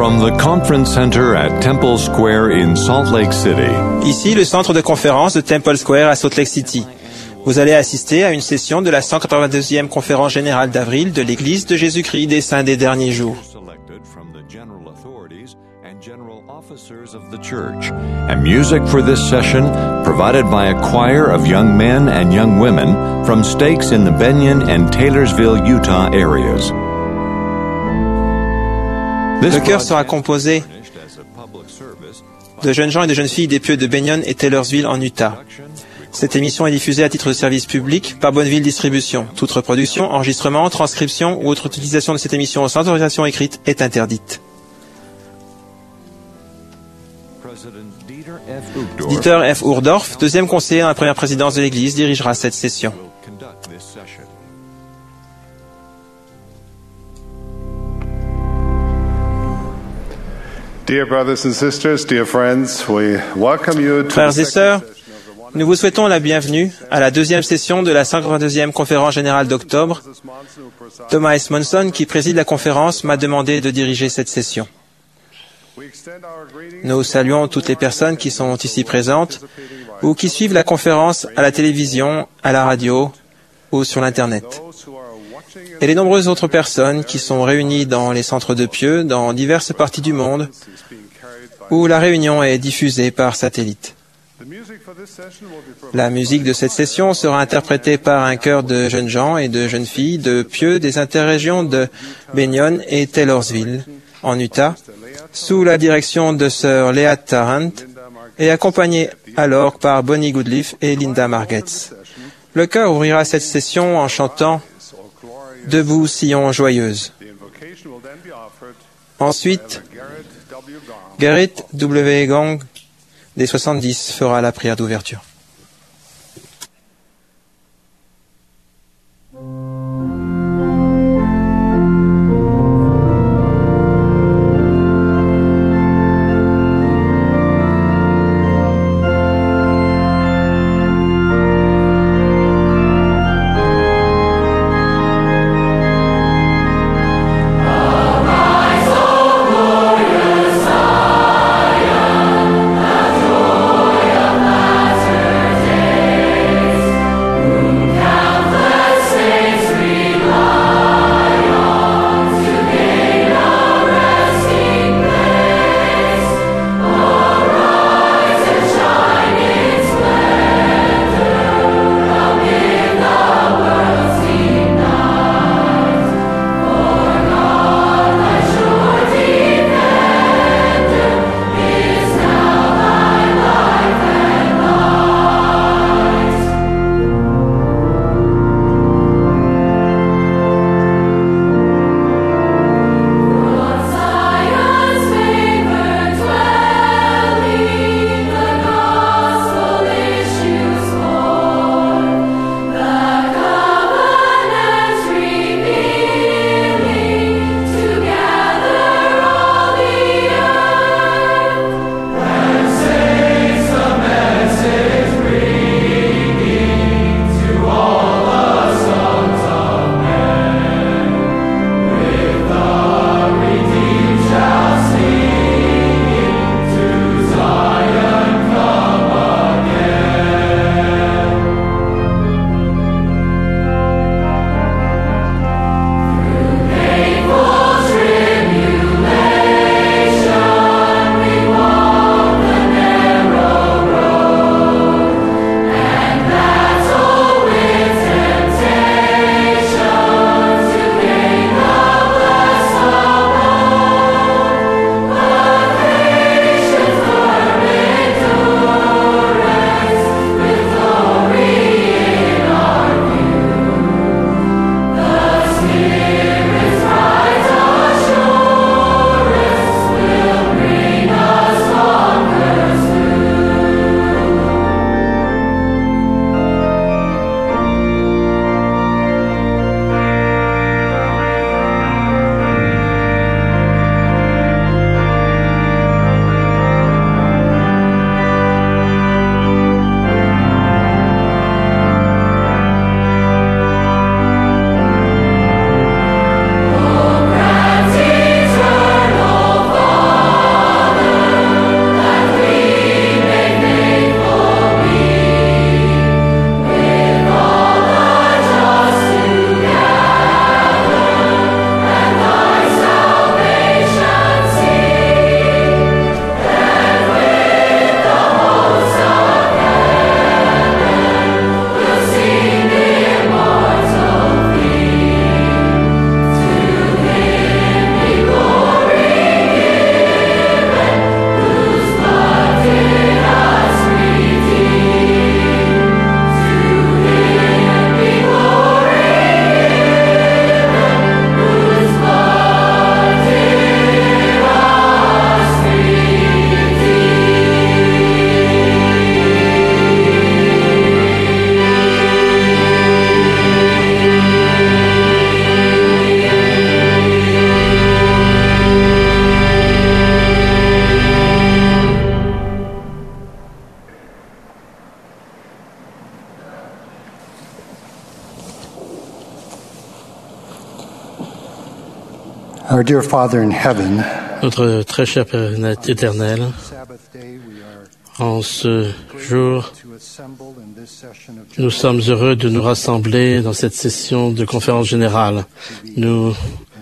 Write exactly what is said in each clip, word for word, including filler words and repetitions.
From the Conference Center at Temple Square in Salt Lake City. Ici, le centre de conférence de Temple Square à Salt Lake City. Vous allez assister à une session de la cent quatre-vingt-deuxième conférence générale d'avril de l'Église de Jésus-Christ des Saints des Derniers Jours. Of the church, and music for this session provided by a choir of young men and young women from stakes in the Benyon and Taylorsville, Utah areas. Le chœur sera composé de jeunes gens et de jeunes filles des pieux de Benyon et Taylorsville en Utah. Cette émission est diffusée à titre de service public par Bonneville Distribution. Toute reproduction, enregistrement, transcription ou autre utilisation de cette émission sans autorisation écrite est interdite. Dieter F. Uchtdorf, deuxième conseiller dans la première présidence de l'Église, dirigera cette session. Frères et sœurs, nous vous souhaitons la bienvenue à la deuxième session de la cent quatre-vingt-deuxième conférence générale d'octobre. Thomas S. Monson, qui préside la conférence, m'a demandé de diriger cette session. Nous saluons toutes les personnes qui sont ici présentes ou qui suivent la conférence à la télévision, à la radio ou sur l'Internet. Et les nombreuses autres personnes qui sont réunies dans les centres de pieux dans diverses parties du monde où la réunion est diffusée par satellite. La musique de cette session sera interprétée par un chœur de jeunes gens et de jeunes filles de pieux des interrégions de Benyon et Taylorsville, en Utah, sous la direction de sœur Léa Tarrant et accompagné alors par Bonnie Goodleaf et Linda Margetts. Le chœur ouvrira cette session en chantant « Debout, Sion joyeuse ». Ensuite, Garrett W. Gong des soixante-dix fera la prière d'ouverture. Glorious Zion, the joy of Nazareth. Our dear Father in heaven, Notre très cher Père éternel, en ce jour, nous sommes heureux de nous rassembler dans cette session de conférence générale. Nous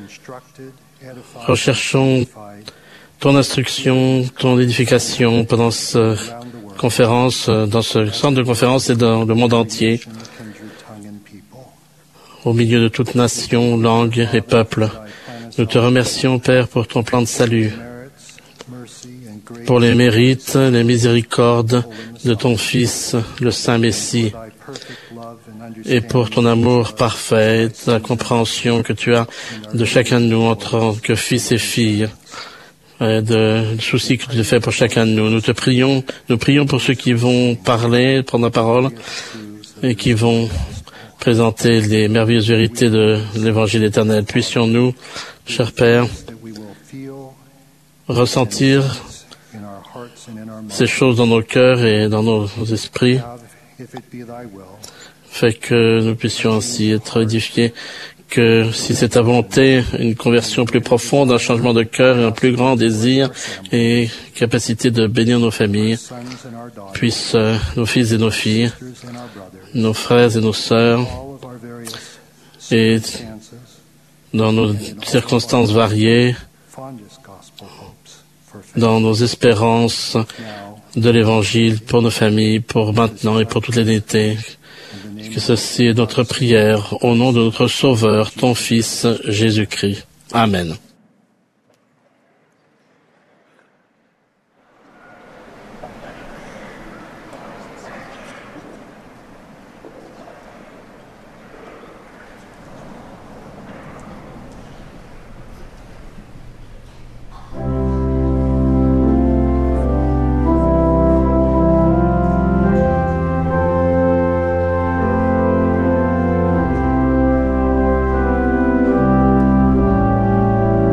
recherchons ton instruction, ton édification pendant cette conférence, dans ce centre de conférence et dans le monde entier, au milieu de toute nation, langue et peuple. Nous te remercions, Père, pour ton plan de salut, pour les mérites, les miséricordes de ton Fils, le Saint Messie, et pour ton amour parfait, ta compréhension que tu as de chacun de nous en tant que fils et filles, et de soucis que tu te fais pour chacun de nous. Nous te prions, nous prions pour ceux qui vont parler, prendre la parole, et qui vont présenter les merveilleuses vérités de l'Évangile éternel. Puissions-nous, cher Père, ressentir ces choses dans nos cœurs et dans nos esprits, fait que nous puissions ainsi être édifiés, que si c'est ta volonté, une conversion plus profonde, un changement de cœur et un plus grand désir et capacité de bénir nos familles, puissent euh, nos fils et nos filles, nos frères et nos sœurs, et dans nos circonstances variées, dans nos espérances de l'Évangile pour nos familles, pour maintenant et pour toute l'éternité. Que ceci est notre prière au nom de notre Sauveur, ton Fils, Jésus-Christ. Amen. Thank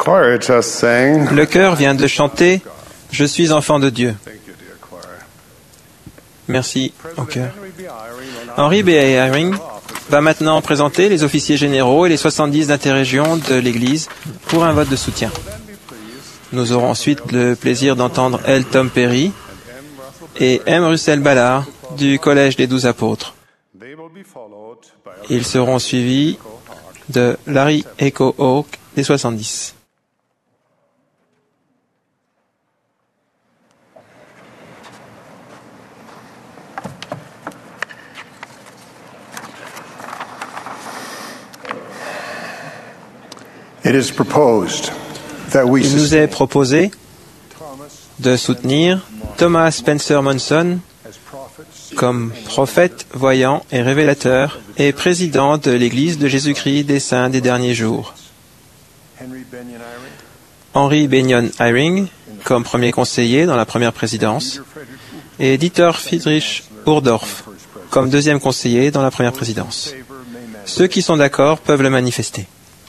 choir just sang. Le chœur vient de chanter « Je suis enfant de Dieu ». Merci au chœur. Henry B. Eyring va maintenant présenter les officiers généraux et les soixante-dix d'interrégion de l'Église pour un vote de soutien. Nous aurons ensuite le plaisir d'entendre L. Tom Perry et M. Russell Ballard du Collège des Douze Apôtres. Ils seront suivis de Larry Echo Hawk des soixante-dix. It is proposed that we Il nous est proposé de soutenir Thomas Spencer Monson comme prophète, voyant et révélateur et président de l'Église de Jésus-Christ des Saints des Derniers Jours. Henry Benyon Eyring comme premier conseiller dans la première présidence et Dieter Friedrich Uhdorf comme deuxième conseiller dans la première présidence. Ceux qui sont d'accord peuvent le manifester.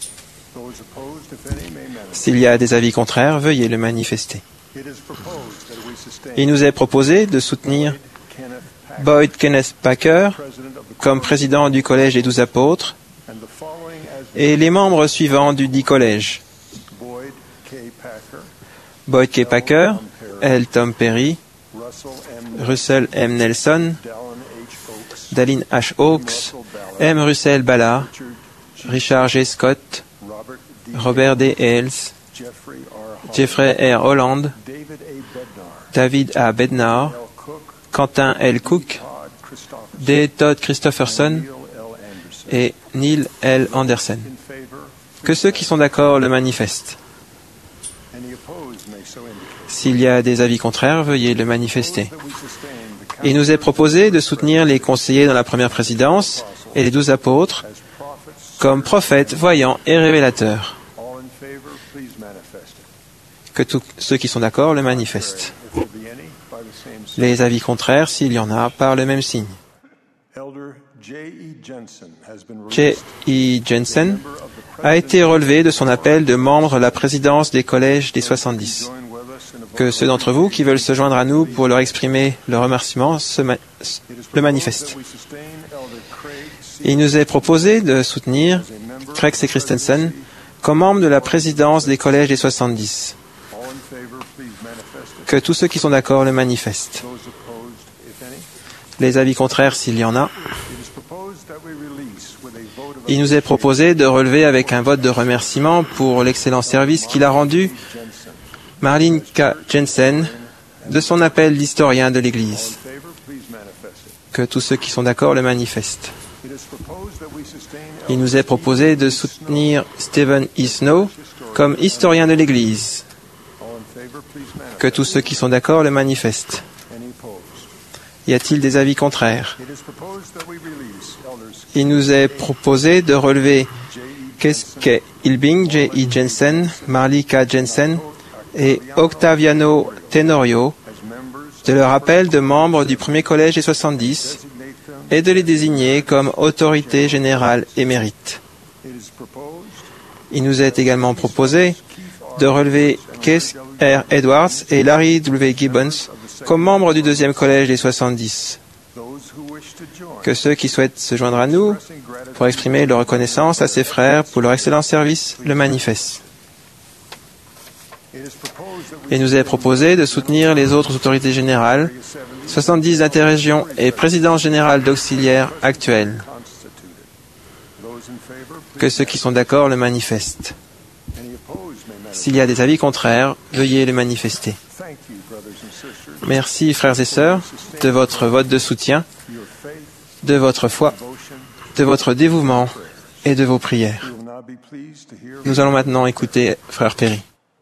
S'il y a des avis contraires, veuillez le manifester. Il nous est proposé de soutenir Boyd Kenneth Packer comme président du Collège des Douze Apôtres et les membres suivants du dit collège. Boyd K. Packer, L. Tom Perry, Russell M. Nelson, Dallin H. Hawkes, M. Russell Ballard, Richard G. Scott, Robert D. Hales, Jeffrey R. Holland, David A. Bednar, Quentin L. Cook, D. Todd Christopherson et Neil L. Anderson. Que ceux qui sont d'accord le manifestent. S'il y a des avis contraires, veuillez le manifester. Il nous est proposé de soutenir les conseillers dans la première présidence et les douze apôtres comme prophètes, voyants et révélateurs. Que tous ceux qui sont d'accord le manifestent. Les avis contraires, s'il y en a, par le même signe. J E Jensen a été relevé de son appel de membre de la présidence des collèges des soixante-dix. Que ceux d'entre vous qui veulent se joindre à nous pour leur exprimer leur remerciement se ma- le manifestent. Il nous est proposé de soutenir Craig C. Christensen comme membre de la présidence des collèges des soixante-dix. Que tous ceux qui sont d'accord le manifestent. Les avis contraires, s'il y en a. Il nous est proposé de relever avec un vote de remerciement pour l'excellent service qu'il a rendu Marlene K. Jensen de son appel d'historien de l'Église. Que tous ceux qui sont d'accord le manifestent. Il nous est proposé de soutenir Stephen E. Snow comme historien de l'Église. Que tous ceux qui sont d'accord le manifestent. Y a-t-il des avis contraires? Il nous est proposé de relever Keske Ilbing, J E Jensen, Marley K. Jensen et Octaviano Tenorio de leur appel de membres du premier collège des soixante-dix et de les désigner comme autorité générale émérite. Il nous est également proposé de relever Keith R. Edwards et Larry W. Gibbons comme membres du deuxième collège des soixante-dix. Que ceux qui souhaitent se joindre à nous pour exprimer leur reconnaissance à ses frères pour leur excellent service le manifestent. Il nous est proposé de soutenir les autres autorités générales, soixante-dix interrégions et présidence générale d'auxiliaires actuels. Que ceux qui sont d'accord le manifestent. S'il y a des avis contraires, veuillez les manifester. Merci, frères et sœurs, de votre vote de soutien, de votre foi, de votre dévouement et de vos prières. Nous allons maintenant écouter frère Perry.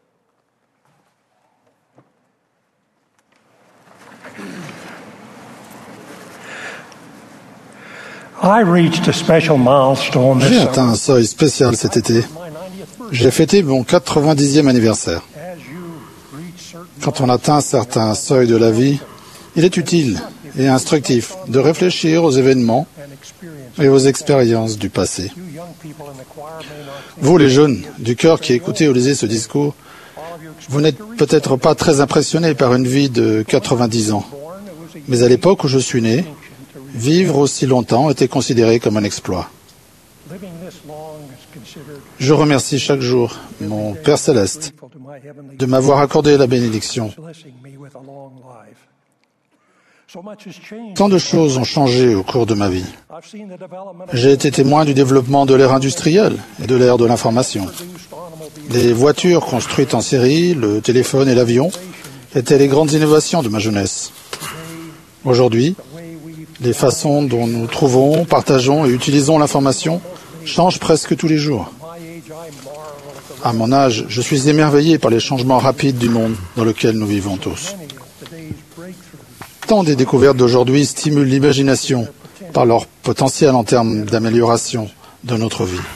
J'ai atteint un seuil spécial cet été. J'ai fêté mon quatre-vingt-dixième anniversaire. Quand on atteint certains seuils de la vie, il est utile et instructif de réfléchir aux événements et aux expériences du passé. Vous, les jeunes du cœur qui écoutez ou lisez ce discours, vous n'êtes peut-être pas très impressionnés par une vie de quatre-vingt-dix ans. Mais à l'époque où je suis né, vivre aussi longtemps était considéré comme un exploit. Je remercie chaque jour mon Père Céleste de m'avoir accordé la bénédiction. Tant de choses ont changé au cours de ma vie. J'ai été témoin du développement de l'ère industrielle et de l'ère de l'information. Les voitures construites en série, le téléphone et l'avion étaient les grandes innovations de ma jeunesse. Aujourd'hui, les façons dont nous trouvons, partageons et utilisons l'information changent presque tous les jours. À mon âge, je suis émerveillé par les changements rapides du monde dans lequel nous vivons tous. Tant des découvertes d'aujourd'hui stimulent l'imagination par leur potentiel en termes d'amélioration de notre vie.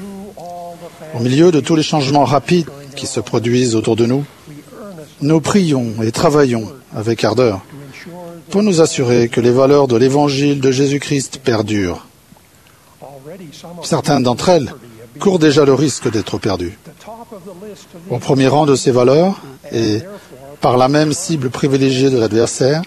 Au milieu de tous les changements rapides qui se produisent autour de nous, nous prions et travaillons avec ardeur pour nous assurer que les valeurs de l'Évangile de Jésus-Christ perdurent. Certaines d'entre elles courent déjà le risque d'être perdues. Au premier rang de ces valeurs, et par la même cible privilégiée de l'adversaire,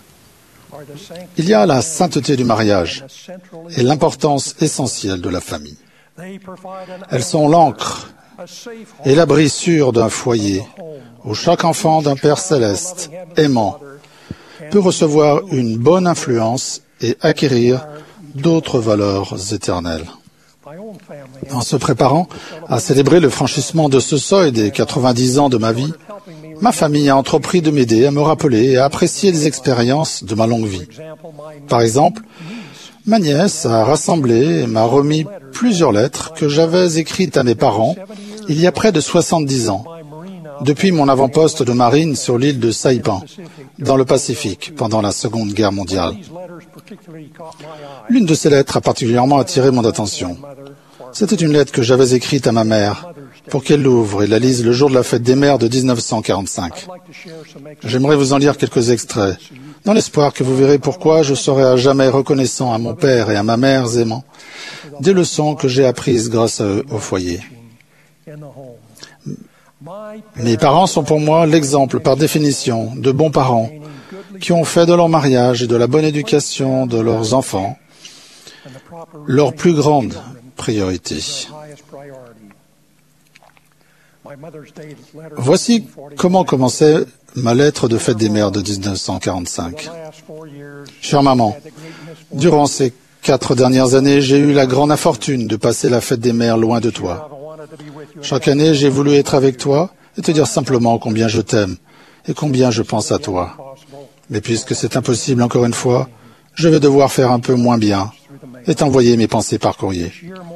il y a la sainteté du mariage et l'importance essentielle de la famille. Elles sont l'encre et l'abri sûr d'un foyer où chaque enfant d'un Père céleste, aimant, peut recevoir une bonne influence et acquérir d'autres valeurs éternelles. En se préparant à célébrer le franchissement de ce seuil des quatre-vingt-dix ans de ma vie, ma famille a entrepris de m'aider à me rappeler et à apprécier les expériences de ma longue vie. Par exemple, ma nièce a rassemblé et m'a remis plusieurs lettres que j'avais écrites à mes parents il y a près de soixante-dix ans, depuis mon avant-poste de marine sur l'île de Saipan, dans le Pacifique, pendant la Seconde Guerre mondiale. L'une de ces lettres a particulièrement attiré mon attention. C'était une lettre que j'avais écrite à ma mère pour qu'elle l'ouvre et la lise le jour de la fête des mères de mille neuf cent quarante-cinq. J'aimerais vous en lire quelques extraits, dans l'espoir que vous verrez pourquoi je serai à jamais reconnaissant à mon père et à ma mère aimants des leçons que j'ai apprises grâce à eux au foyer. Mes parents sont pour moi l'exemple par définition de bons parents qui ont fait de leur mariage et de la bonne éducation de leurs enfants leur plus grande priorité. Voici comment commençait ma lettre de fête des mères de mille neuf cent quarante-cinq. Chère maman, durant ces quatre dernières années, j'ai eu la grande infortune de passer la fête des mères loin de toi. Chaque année, j'ai voulu être avec toi et te dire simplement combien je t'aime et combien je pense à toi. Mais puisque c'est impossible encore une fois, je vais devoir faire un peu moins bien et t'envoyer mes pensées par courrier.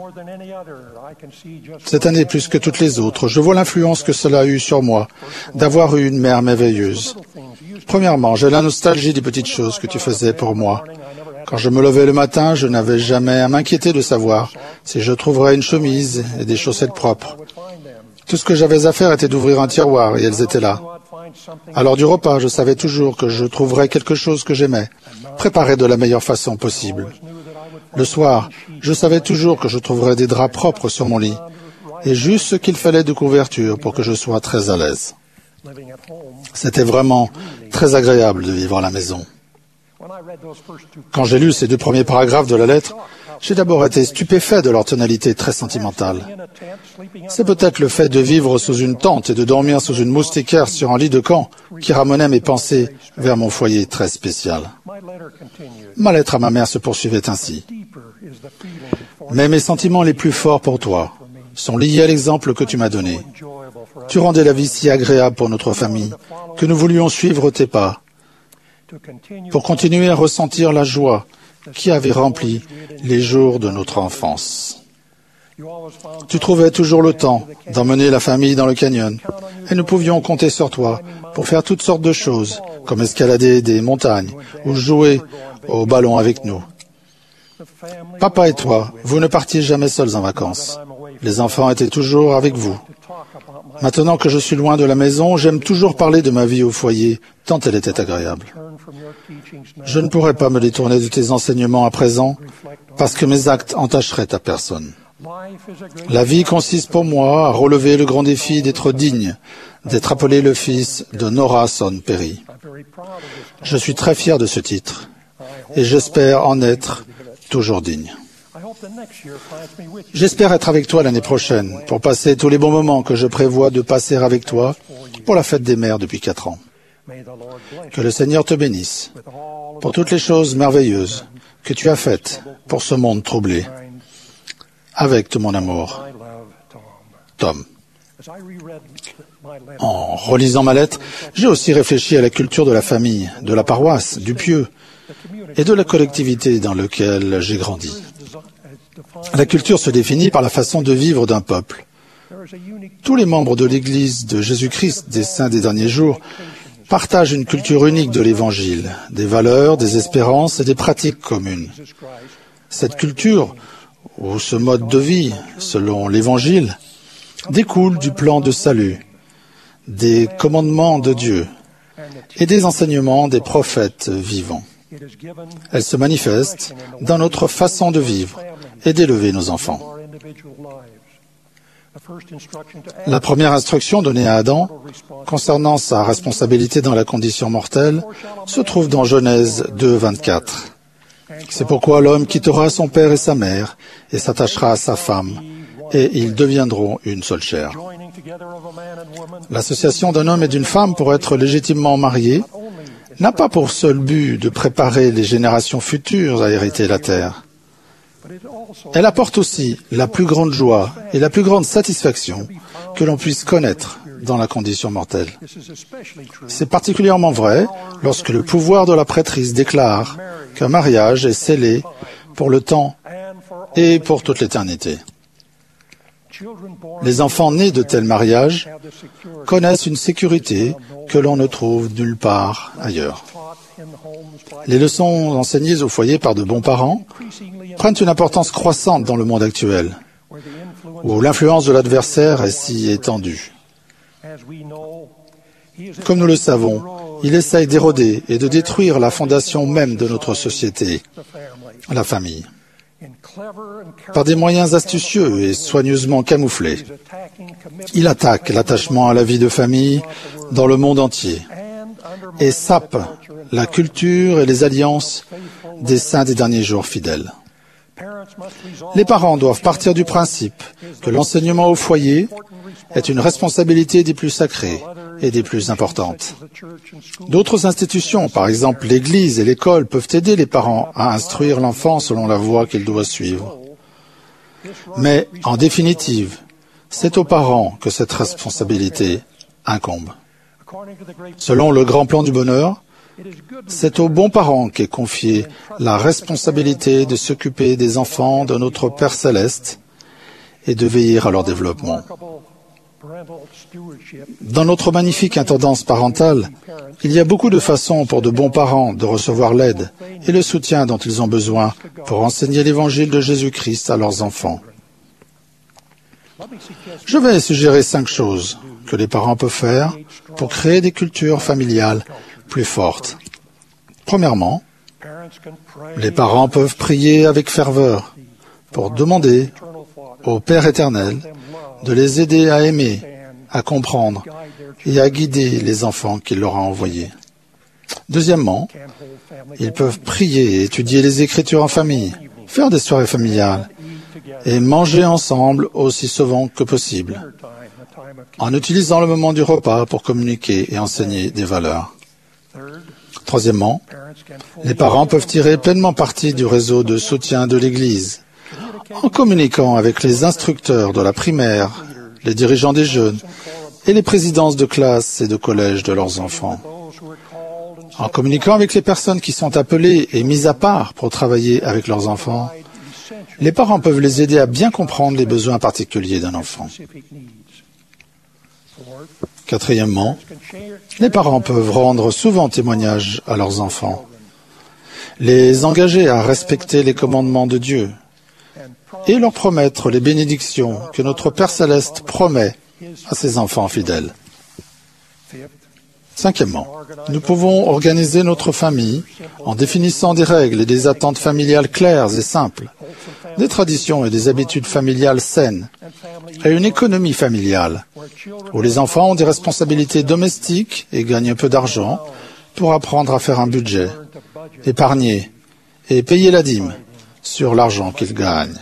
Cette année, plus que toutes les autres, je vois l'influence que cela a eu sur moi d'avoir eu une mère merveilleuse. Premièrement, j'ai la nostalgie des petites choses que tu faisais pour moi. Quand je me levais le matin, je n'avais jamais à m'inquiéter de savoir si je trouverais une chemise et des chaussettes propres. Tout ce que j'avais à faire était d'ouvrir un tiroir et elles étaient là. À l'heure du repas, je savais toujours que je trouverais quelque chose que j'aimais, préparé de la meilleure façon possible. Le soir, je savais toujours que je trouverais des draps propres sur mon lit et juste ce qu'il fallait de couverture pour que je sois très à l'aise. C'était vraiment très agréable de vivre à la maison. Quand j'ai lu ces deux premiers paragraphes de la lettre, j'ai d'abord été stupéfait de leur tonalité très sentimentale. C'est peut-être le fait de vivre sous une tente et de dormir sous une moustiquaire sur un lit de camp qui ramenait mes pensées vers mon foyer très spécial. Ma lettre à ma mère se poursuivait ainsi. Mais mes sentiments les plus forts pour toi sont liés à l'exemple que tu m'as donné. Tu rendais la vie si agréable pour notre famille que nous voulions suivre tes pas pour continuer à ressentir la joie qui avait rempli les jours de notre enfance. Tu trouvais toujours le temps d'emmener la famille dans le canyon et nous pouvions compter sur toi pour faire toutes sortes de choses, comme escalader des montagnes ou jouer au ballon avec nous. Papa et toi, vous ne partiez jamais seuls en vacances. Les enfants étaient toujours avec vous. Maintenant que je suis loin de la maison, j'aime toujours parler de ma vie au foyer, tant elle était agréable. Je ne pourrais pas me détourner de tes enseignements à présent, parce que mes actes entacheraient ta personne. La vie consiste pour moi à relever le grand défi d'être digne, d'être appelé le fils de Nora Son Perry. Je suis très fier de ce titre et j'espère en être toujours digne. J'espère être avec toi l'année prochaine pour passer tous les bons moments que je prévois de passer avec toi pour la fête des mères depuis quatre ans. Que le Seigneur te bénisse pour toutes les choses merveilleuses que tu as faites pour ce monde troublé. Avec tout mon amour, Tom. En relisant ma lettre, j'ai aussi réfléchi à la culture de la famille, de la paroisse, du pieux et de la collectivité dans laquelle j'ai grandi. La culture se définit par la façon de vivre d'un peuple. Tous les membres de l'Église de Jésus-Christ des Saints des derniers jours partagent une culture unique de l'Évangile, des valeurs, des espérances et des pratiques communes. Cette culture, ou ce mode de vie, selon l'Évangile, découle du plan de salut, des commandements de Dieu et des enseignements des prophètes vivants. Elle se manifeste dans notre façon de vivre et d'élever nos enfants. La première instruction donnée à Adam concernant sa responsabilité dans la condition mortelle se trouve dans Genèse deux, vingt-quatre. C'est pourquoi l'homme quittera son père et sa mère et s'attachera à sa femme, et ils deviendront une seule chair. L'association d'un homme et d'une femme pour être légitimement mariés n'a pas pour seul but de préparer les générations futures à hériter la terre. Elle apporte aussi la plus grande joie et la plus grande satisfaction que l'on puisse connaître dans la condition mortelle. C'est particulièrement vrai lorsque le pouvoir de la prêtrise déclare qu'un mariage est scellé pour le temps et pour toute l'éternité. Les enfants nés de tels mariages connaissent une sécurité que l'on ne trouve nulle part ailleurs. Les leçons enseignées au foyer par de bons parents prennent une importance croissante dans le monde actuel, où l'influence de l'adversaire est si étendue. Comme nous le savons, il essaye d'éroder et de détruire la fondation même de notre société, la famille. Par des moyens astucieux et soigneusement camouflés, il attaque l'attachement à la vie de famille dans le monde entier et sape la culture et les alliances des saints des derniers jours fidèles. Les parents doivent partir du principe que l'enseignement au foyer est une responsabilité des plus sacrées et des plus importantes. D'autres institutions, par exemple l'Église et l'école, peuvent aider les parents à instruire l'enfant selon la voie qu'il doit suivre. Mais, en définitive, c'est aux parents que cette responsabilité incombe. Selon le grand plan du bonheur, c'est aux bons parents qu'est confiée la responsabilité de s'occuper des enfants de notre Père céleste et de veiller à leur développement. Dans notre magnifique intendance parentale, il y a beaucoup de façons pour de bons parents de recevoir l'aide et le soutien dont ils ont besoin pour enseigner l'évangile de Jésus-Christ à leurs enfants. Je vais suggérer cinq choses que les parents peuvent faire pour créer des cultures familiales plus fortes. Premièrement, les parents peuvent prier avec ferveur pour demander au Père éternel de les aider à aimer, à comprendre et à guider les enfants qu'il leur a envoyés. Deuxièmement, ils peuvent prier et étudier les Écritures en famille, faire des soirées familiales et manger ensemble aussi souvent que possible, en utilisant le moment du repas pour communiquer et enseigner des valeurs. Troisièmement, les parents peuvent tirer pleinement parti du réseau de soutien de l'Église, en communiquant avec les instructeurs de la primaire, les dirigeants des jeunes et les présidences de classe et de collège de leurs enfants. En communiquant avec les personnes qui sont appelées et mises à part pour travailler avec leurs enfants, les parents peuvent les aider à bien comprendre les besoins particuliers d'un enfant. Quatrièmement, les parents peuvent rendre souvent témoignage à leurs enfants, les engager à respecter les commandements de Dieu et leur promettre les bénédictions que notre Père céleste promet à ses enfants fidèles. Cinquièmement, nous pouvons organiser notre famille en définissant des règles et des attentes familiales claires et simples, des traditions et des habitudes familiales saines et une économie familiale où les enfants ont des responsabilités domestiques et gagnent un peu d'argent pour apprendre à faire un budget, épargner et payer la dîme sur l'argent qu'ils gagnent.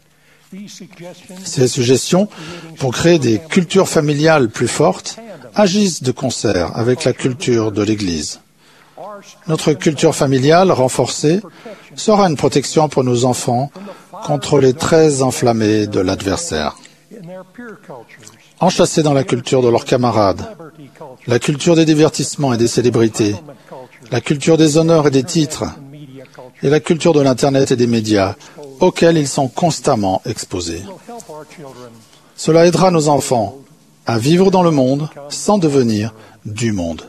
Ces suggestions pour créer des cultures familiales plus fortes agissent de concert avec la culture de l'Église. Notre culture familiale renforcée sera une protection pour nos enfants contre les traits enflammés de l'adversaire. Enchâssés dans la culture de leurs camarades, la culture des divertissements et des célébrités, la culture des honneurs et des titres, et la culture de l'Internet et des médias, auxquels ils sont constamment exposés. Cela aidera nos enfants à vivre dans le monde sans devenir du monde.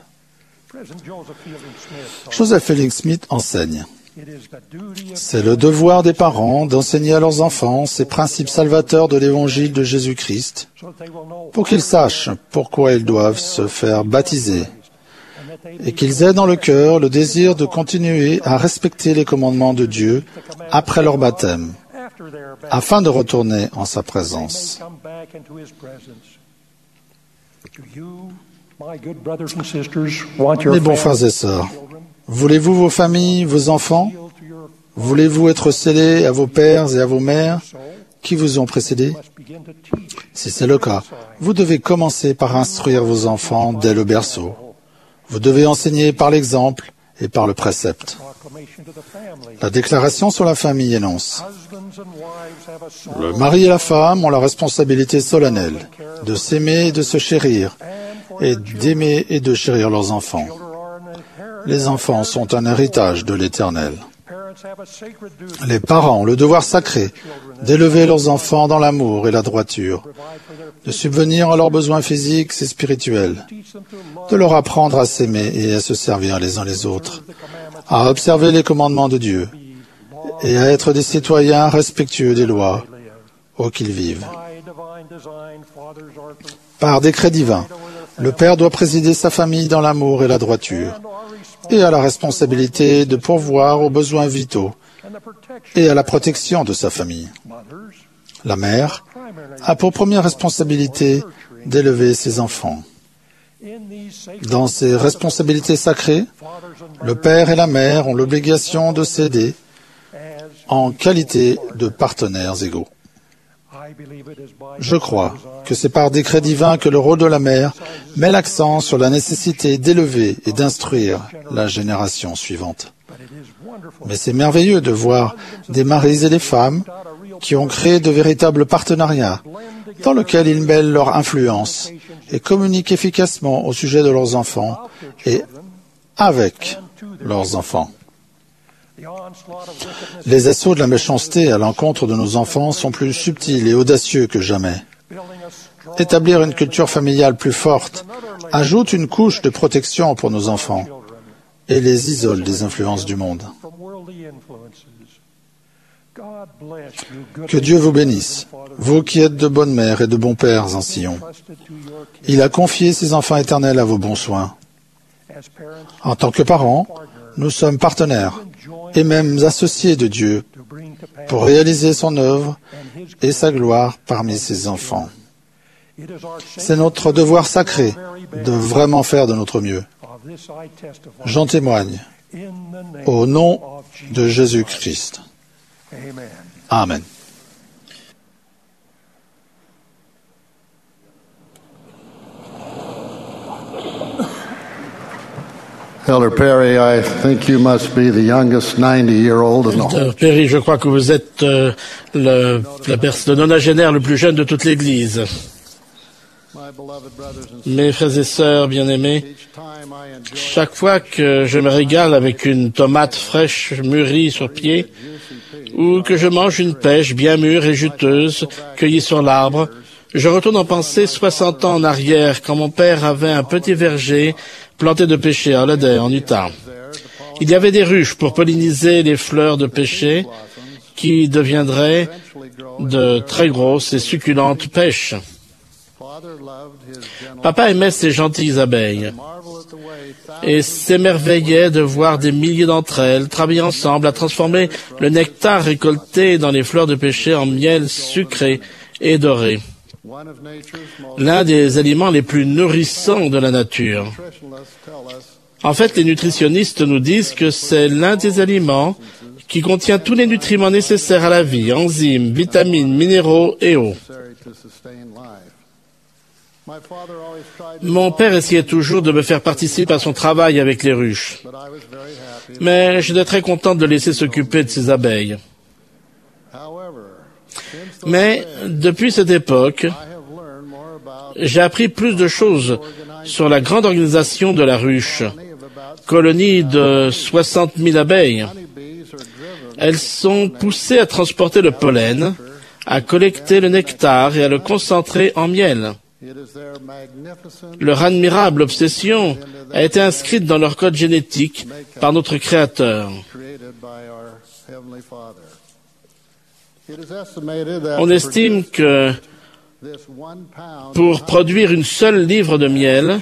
Joseph Fielding Smith enseigne. C'est le devoir des parents d'enseigner à leurs enfants ces principes salvateurs de l'Évangile de Jésus-Christ pour qu'ils sachent pourquoi ils doivent se faire baptiser et qu'ils aient dans le cœur le désir de continuer à respecter les commandements de Dieu après leur baptême, afin de retourner en sa présence. Mes bons frères et sœurs, voulez-vous vos familles, vos enfants? Voulez-vous être scellés à vos pères et à vos mères qui vous ont précédés? Si c'est le cas, vous devez commencer par instruire vos enfants dès le berceau. Vous devez enseigner par l'exemple et par le précepte. La déclaration sur la famille énonce: le mari et la femme ont la responsabilité solennelle de s'aimer et de se chérir, et d'aimer et de chérir leurs enfants. Les enfants sont un héritage de l'Éternel. Les parents ont le devoir sacré d'élever leurs enfants dans l'amour et la droiture, de subvenir à leurs besoins physiques et spirituels, de leur apprendre à s'aimer et à se servir les uns les autres, à observer les commandements de Dieu et à être des citoyens respectueux des lois où qu'ils vivent. Par décret divin, le Père doit présider sa famille dans l'amour et la droiture, et a la responsabilité de pourvoir aux besoins vitaux et à la protection de sa famille. La mère a pour première responsabilité d'élever ses enfants. Dans ces responsabilités sacrées, le père et la mère ont l'obligation de s'aider en qualité de partenaires égaux. Je crois que c'est par décret divin que le rôle de la mère met l'accent sur la nécessité d'élever et d'instruire la génération suivante. Mais c'est merveilleux de voir des maris et des femmes qui ont créé de véritables partenariats dans lesquels ils mêlent leur influence et communiquent efficacement au sujet de leurs enfants et avec leurs enfants. Les assauts de la méchanceté à l'encontre de nos enfants sont plus subtils et audacieux que jamais. Établir une culture familiale plus forte ajoute une couche de protection pour nos enfants et les isole des influences du monde. Que Dieu vous bénisse, vous qui êtes de bonnes mères et de bons pères en Sion. Il a confié ses enfants éternels à vos bons soins. En tant que parents, nous sommes partenaires et même associés de Dieu pour réaliser son œuvre et sa gloire parmi ses enfants. C'est notre devoir sacré de vraiment faire de notre mieux. J'en témoigne au nom de Jésus-Christ. Amen. Elder Perry, I think you must be the youngest ninety-year-old in the whole. Elder Perry, je crois que vous êtes euh, le, la personne, le nonagénaire le plus jeune de toute l'Église. Mes frères et sœurs bien-aimés, chaque fois que je me régale avec une tomate fraîche mûrie sur pied, ou que je mange une pêche bien mûre et juteuse cueillie sur l'arbre, je retourne en pensée soixante ans en arrière, quand mon père avait un petit verger planté de pêcher à Holiday, en Utah. Il y avait des ruches pour polliniser les fleurs de pêcher qui deviendraient de très grosses et succulentes pêches. Papa aimait ces gentilles abeilles. et s'émerveillaient de voir des milliers d'entre elles travailler ensemble à transformer le nectar récolté dans les fleurs de pêcher en miel sucré et doré. L'un des aliments les plus nourrissants de la nature. En fait, les nutritionnistes nous disent que c'est l'un des aliments qui contient tous les nutriments nécessaires à la vie, enzymes, vitamines, minéraux et eau. Mon père essayait toujours de me faire participer à son travail avec les ruches, mais j'étais très content de le laisser s'occuper de ses abeilles. Mais depuis cette époque, j'ai appris plus de choses sur la grande organisation de la ruche, colonie de soixante mille abeilles. Elles sont poussées à transporter le pollen, à collecter le nectar et à le concentrer en miel. Leur admirable obsession a été inscrite dans leur code génétique par notre Créateur. On estime que pour produire une seule livre de miel,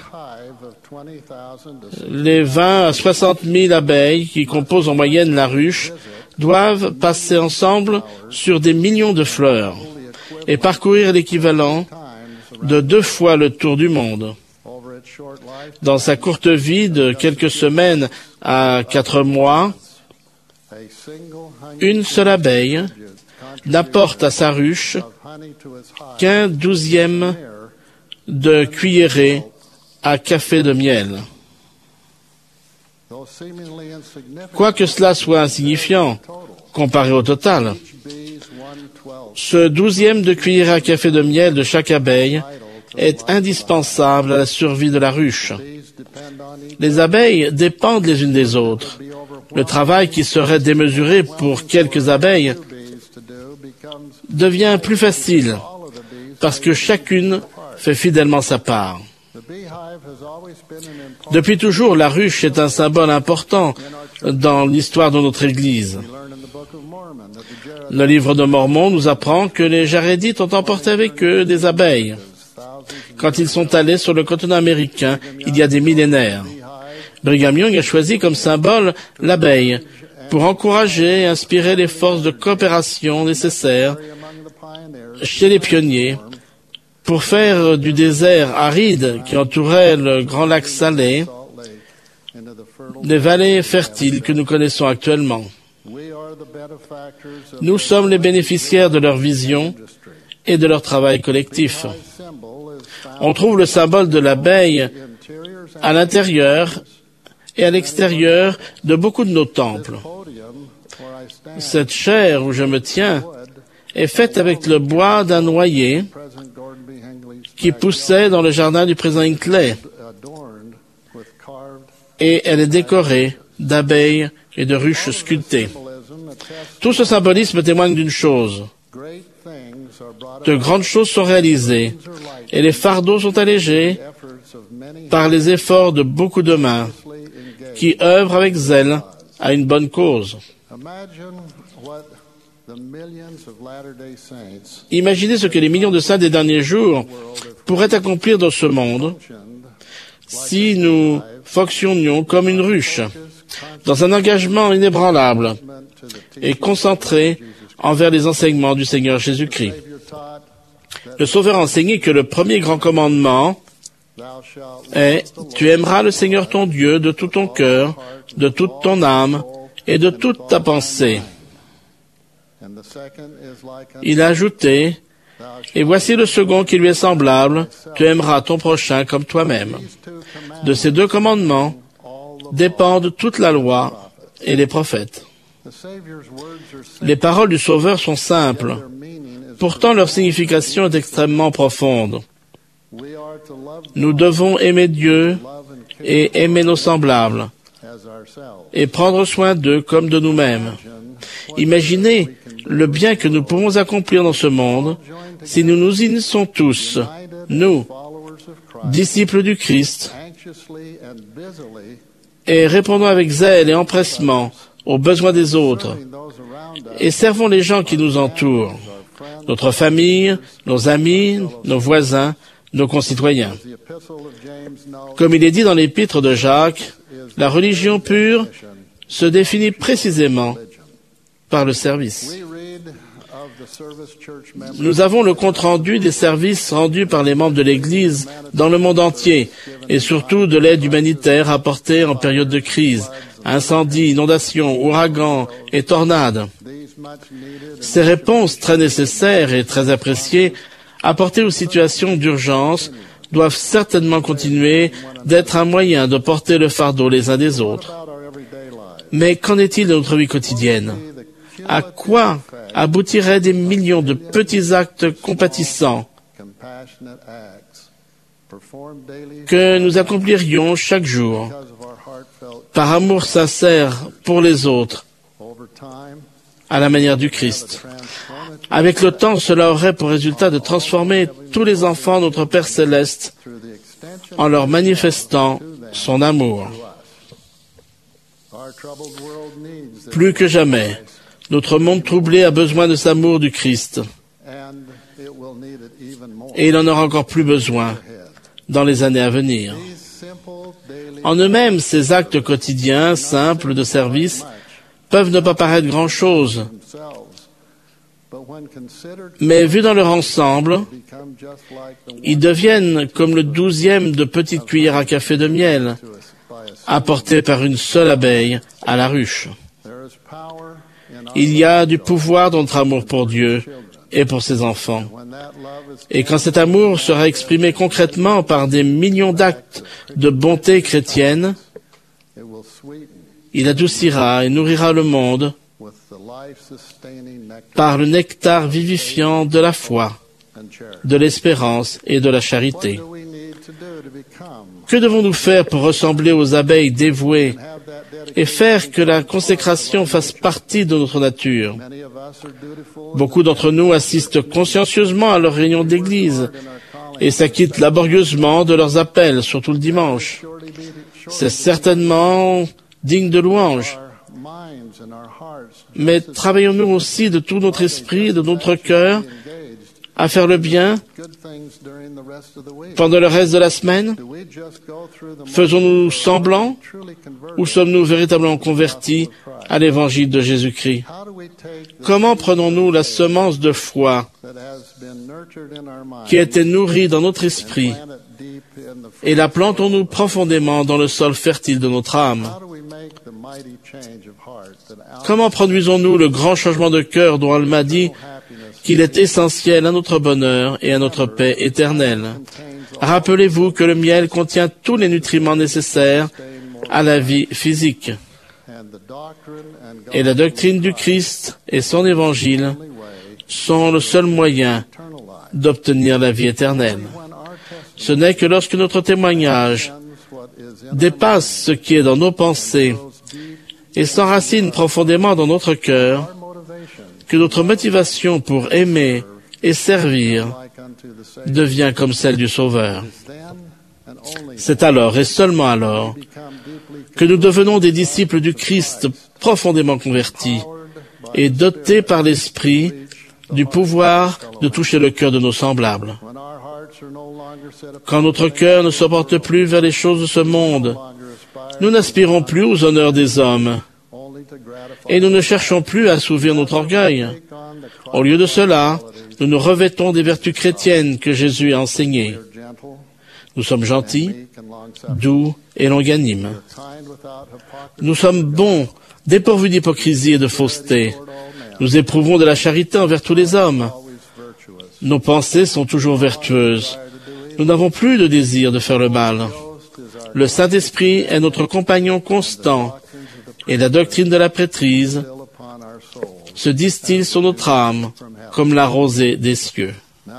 les vingt à soixante mille abeilles qui composent en moyenne la ruche doivent passer ensemble sur des millions de fleurs et parcourir l'équivalent de deux fois le tour du monde. Dans sa courte vie de quelques semaines à quatre mois, une seule abeille n'apporte à sa ruche qu'un douzième de cuillerée à café de miel. Quoique cela soit insignifiant, comparé au total, ce douzième de cuillerée à café de miel de chaque abeille est indispensable à la survie de la ruche. Les abeilles dépendent les unes des autres. Le travail qui serait démesuré pour quelques abeilles devient plus facile parce que chacune fait fidèlement sa part. Depuis toujours, la ruche est un symbole important dans l'histoire de notre Église. Le livre de Mormon nous apprend que les Jarédites ont emporté avec eux des abeilles quand ils sont allés sur le continent américain il y a des millénaires. Brigham Young a choisi comme symbole l'abeille pour encourager et inspirer les forces de coopération nécessaires chez les pionniers pour faire du désert aride qui entourait le grand lac Salé des vallées fertiles que nous connaissons actuellement. Nous sommes les bénéficiaires de leur vision et de leur travail collectif. On trouve le symbole de l'abeille à l'intérieur et à l'extérieur de beaucoup de nos temples. Cette chaire où je me tiens est faite avec le bois d'un noyer qui poussait dans le jardin du président Hinckley, et elle est décorée d'abeilles et de ruches sculptées. Tout ce symbolisme témoigne d'une chose. De grandes choses sont réalisées et les fardeaux sont allégés par les efforts de beaucoup de mains qui œuvrent avec zèle à une bonne cause. Imaginez ce que les millions de saints des derniers jours pourraient accomplir dans ce monde si nous fonctionnions comme une ruche, dans un engagement inébranlable et concentré envers les enseignements du Seigneur Jésus-Christ. Le Sauveur a enseigné que le premier grand commandement est « Tu aimeras le Seigneur ton Dieu de tout ton cœur, de toute ton âme et de toute ta pensée. » Il a ajouté « Et voici le second qui lui est semblable, tu aimeras ton prochain comme toi-même. » De ces deux commandements dépendent toute la loi et les prophètes. Les paroles du Sauveur sont simples, pourtant leur signification est extrêmement profonde. Nous devons aimer Dieu et aimer nos semblables, et prendre soin d'eux comme de nous-mêmes. Imaginez le bien que nous pouvons accomplir dans ce monde si nous nous unissons tous, nous, disciples du Christ, et répondons avec zèle et empressement aux besoins des autres, et servons les gens qui nous entourent, notre famille, nos amis, nos voisins, nos concitoyens. Comme il est dit dans l'épître de Jacques, la religion pure se définit précisément par le service. Nous avons le compte-rendu des services rendus par les membres de l'Église dans le monde entier et surtout de l'aide humanitaire apportée en période de crise, incendies, inondations, ouragans et tornades. Ces réponses très nécessaires et très appréciées apportées aux situations d'urgence doivent certainement continuer d'être un moyen de porter le fardeau les uns des autres. Mais qu'en est-il de notre vie quotidienne? À quoi aboutiraient des millions de petits actes compatissants que nous accomplirions chaque jour par amour sincère pour les autres, à la manière du Christ? Avec le temps, cela aurait pour résultat de transformer tous les enfants de notre Père Céleste en leur manifestant son amour. Plus que jamais, notre monde troublé a besoin de cet amour du Christ. Et il en aura encore plus besoin dans les années à venir. En eux-mêmes, ces actes quotidiens, simples de service, peuvent ne pas paraître grand-chose. Mais vus dans leur ensemble, ils deviennent comme le douzième de petites cuillères à café de miel, apportées par une seule abeille à la ruche. Il y a du pouvoir dans notre amour pour Dieu et pour ses enfants. Et quand cet amour sera exprimé concrètement par des millions d'actes de bonté chrétienne, il adoucira et nourrira le monde par le nectar vivifiant de la foi, de l'espérance et de la charité. Que devons-nous faire pour ressembler aux abeilles dévouées et faire que la consécration fasse partie de notre nature? Beaucoup d'entre nous assistent consciencieusement à leurs réunions d'église et s'acquittent laborieusement de leurs appels, surtout le dimanche. C'est certainement digne de louange. Mais travaillons-nous aussi de tout notre esprit, de notre cœur, à faire le bien pendant le reste de la semaine? Faisons-nous semblant ou sommes-nous véritablement convertis à l'évangile de Jésus-Christ? Comment prenons-nous la semence de foi qui a été nourrie dans notre esprit et la plantons-nous profondément dans le sol fertile de notre âme? Comment produisons-nous le grand changement de cœur dont Alma dit qu'il est essentiel à notre bonheur et à notre paix éternelle? Rappelez-vous que le miel contient tous les nutriments nécessaires à la vie physique. Et la doctrine du Christ et son évangile sont le seul moyen d'obtenir la vie éternelle. Ce n'est que lorsque notre témoignage dépasse ce qui est dans nos pensées et s'enracine profondément dans notre cœur, que notre motivation pour aimer et servir devient comme celle du Sauveur. C'est alors et seulement alors que nous devenons des disciples du Christ profondément convertis et dotés par l'Esprit du pouvoir de toucher le cœur de nos semblables. Quand notre cœur ne se porte plus vers les choses de ce monde, nous n'aspirons plus aux honneurs des hommes et nous ne cherchons plus à assouvir notre orgueil. Au lieu de cela, nous nous revêtons des vertus chrétiennes que Jésus a enseignées. Nous sommes gentils, doux et longanimes. Nous sommes bons, dépourvus d'hypocrisie et de fausseté. Nous éprouvons de la charité envers tous les hommes. Nos pensées sont toujours vertueuses. Nous n'avons plus de désir de faire le mal. Le Saint-Esprit est notre compagnon constant et la doctrine de la prêtrise se distille sur notre âme comme la rosée des cieux.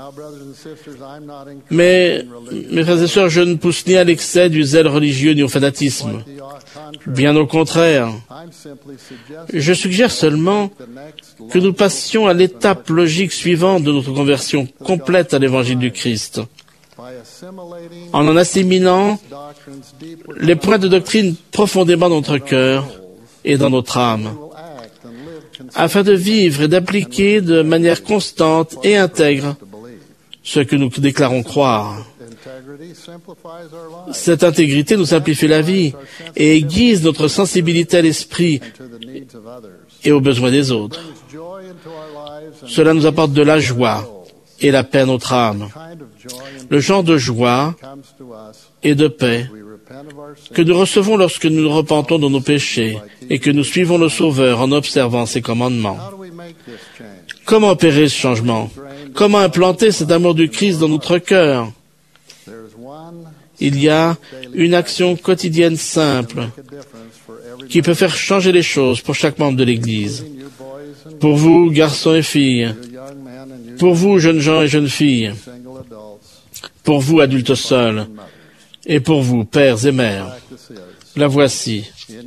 Mais, mes frères et sœurs, je ne pousse ni à l'excès du zèle religieux ni au fanatisme. Bien au contraire. Je suggère seulement que nous passions à l'étape logique suivante de notre conversion complète à l'évangile du Christ, en en assimilant les points de doctrine profondément dans notre cœur et dans notre âme, afin de vivre et d'appliquer de manière constante et intègre ce que nous déclarons croire. Cette intégrité nous simplifie la vie et aiguise notre sensibilité à l'esprit et aux besoins des autres. Cela nous apporte de la joie et la paix à notre âme. Le genre de joie et de paix que nous recevons lorsque nous nous repentons de nos péchés et que nous suivons le Sauveur en observant ses commandements. Comment opérer ce changement? Comment implanter cet amour du Christ dans notre cœur? Il y a une action quotidienne simple qui peut faire changer les choses pour chaque membre de l'Église. Pour vous, garçons et filles, pour vous, jeunes gens et jeunes filles, pour vous, adultes seuls, et pour vous, pères et mères. La voici.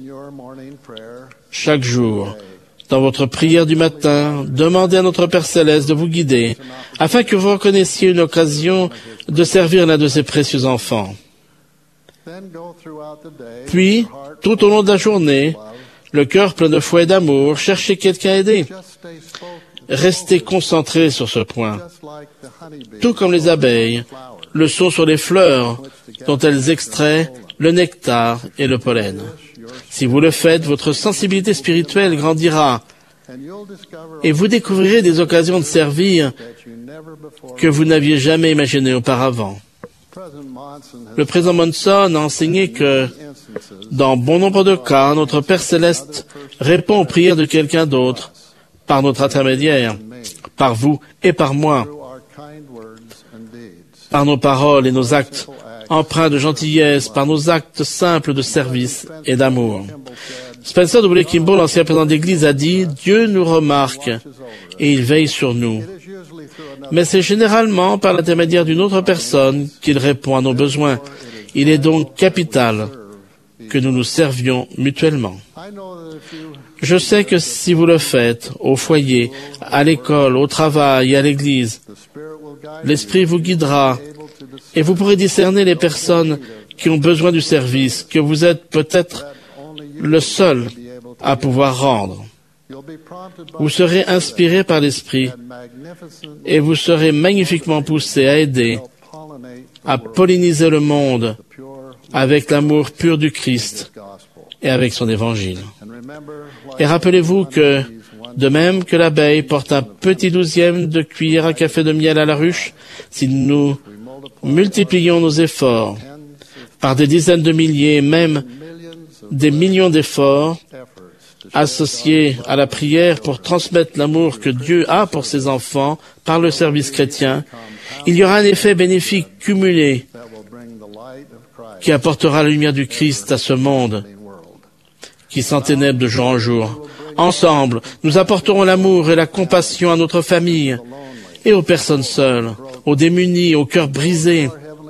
Chaque jour, dans votre prière du matin, demandez à notre Père Céleste de vous guider, afin que vous reconnaissiez une occasion de servir l'un de ses précieux enfants. Puis, tout au long de la journée, le cœur plein de foi et d'amour, cherchez quelqu'un à aider. Restez concentrés sur ce point. Tout comme les abeilles le sont sur les fleurs dont elles extraient le nectar et le pollen. Si vous le faites, votre sensibilité spirituelle grandira et vous découvrirez des occasions de servir que vous n'aviez jamais imaginées auparavant. Le président Monson a enseigné que, dans bon nombre de cas, notre Père Céleste répond aux prières de quelqu'un d'autre, par notre intermédiaire, par vous et par moi, par nos paroles et nos actes empreints de gentillesse, par nos actes simples de service et d'amour. Spencer W. Kimball, l'ancien président d'Église, a dit « Dieu nous remarque et il veille sur nous. » Mais c'est généralement par l'intermédiaire d'une autre personne qu'il répond à nos besoins. Il est donc capital que nous nous servions mutuellement. Je sais que si vous le faites, au foyer, à l'école, au travail et à l'église, l'Esprit vous guidera et vous pourrez discerner les personnes qui ont besoin du service que vous êtes peut-être le seul à pouvoir rendre. Vous serez inspiré par l'Esprit et vous serez magnifiquement poussé à aider, à polliniser le monde avec l'amour pur du Christ et avec son évangile. Et rappelez-vous que, de même que l'abeille porte un petit douzième de cuillère à café de miel à la ruche, si nous multiplions nos efforts par des dizaines de milliers, même des millions d'efforts associés à la prière pour transmettre l'amour que Dieu a pour ses enfants par le service chrétien, il y aura un effet bénéfique cumulé qui apportera la lumière du Christ à ce monde qui s'enténèbre de jour en jour. Ensemble, nous apporterons l'amour et la compassion à notre famille et aux personnes seules, aux démunis, aux cœurs brisés,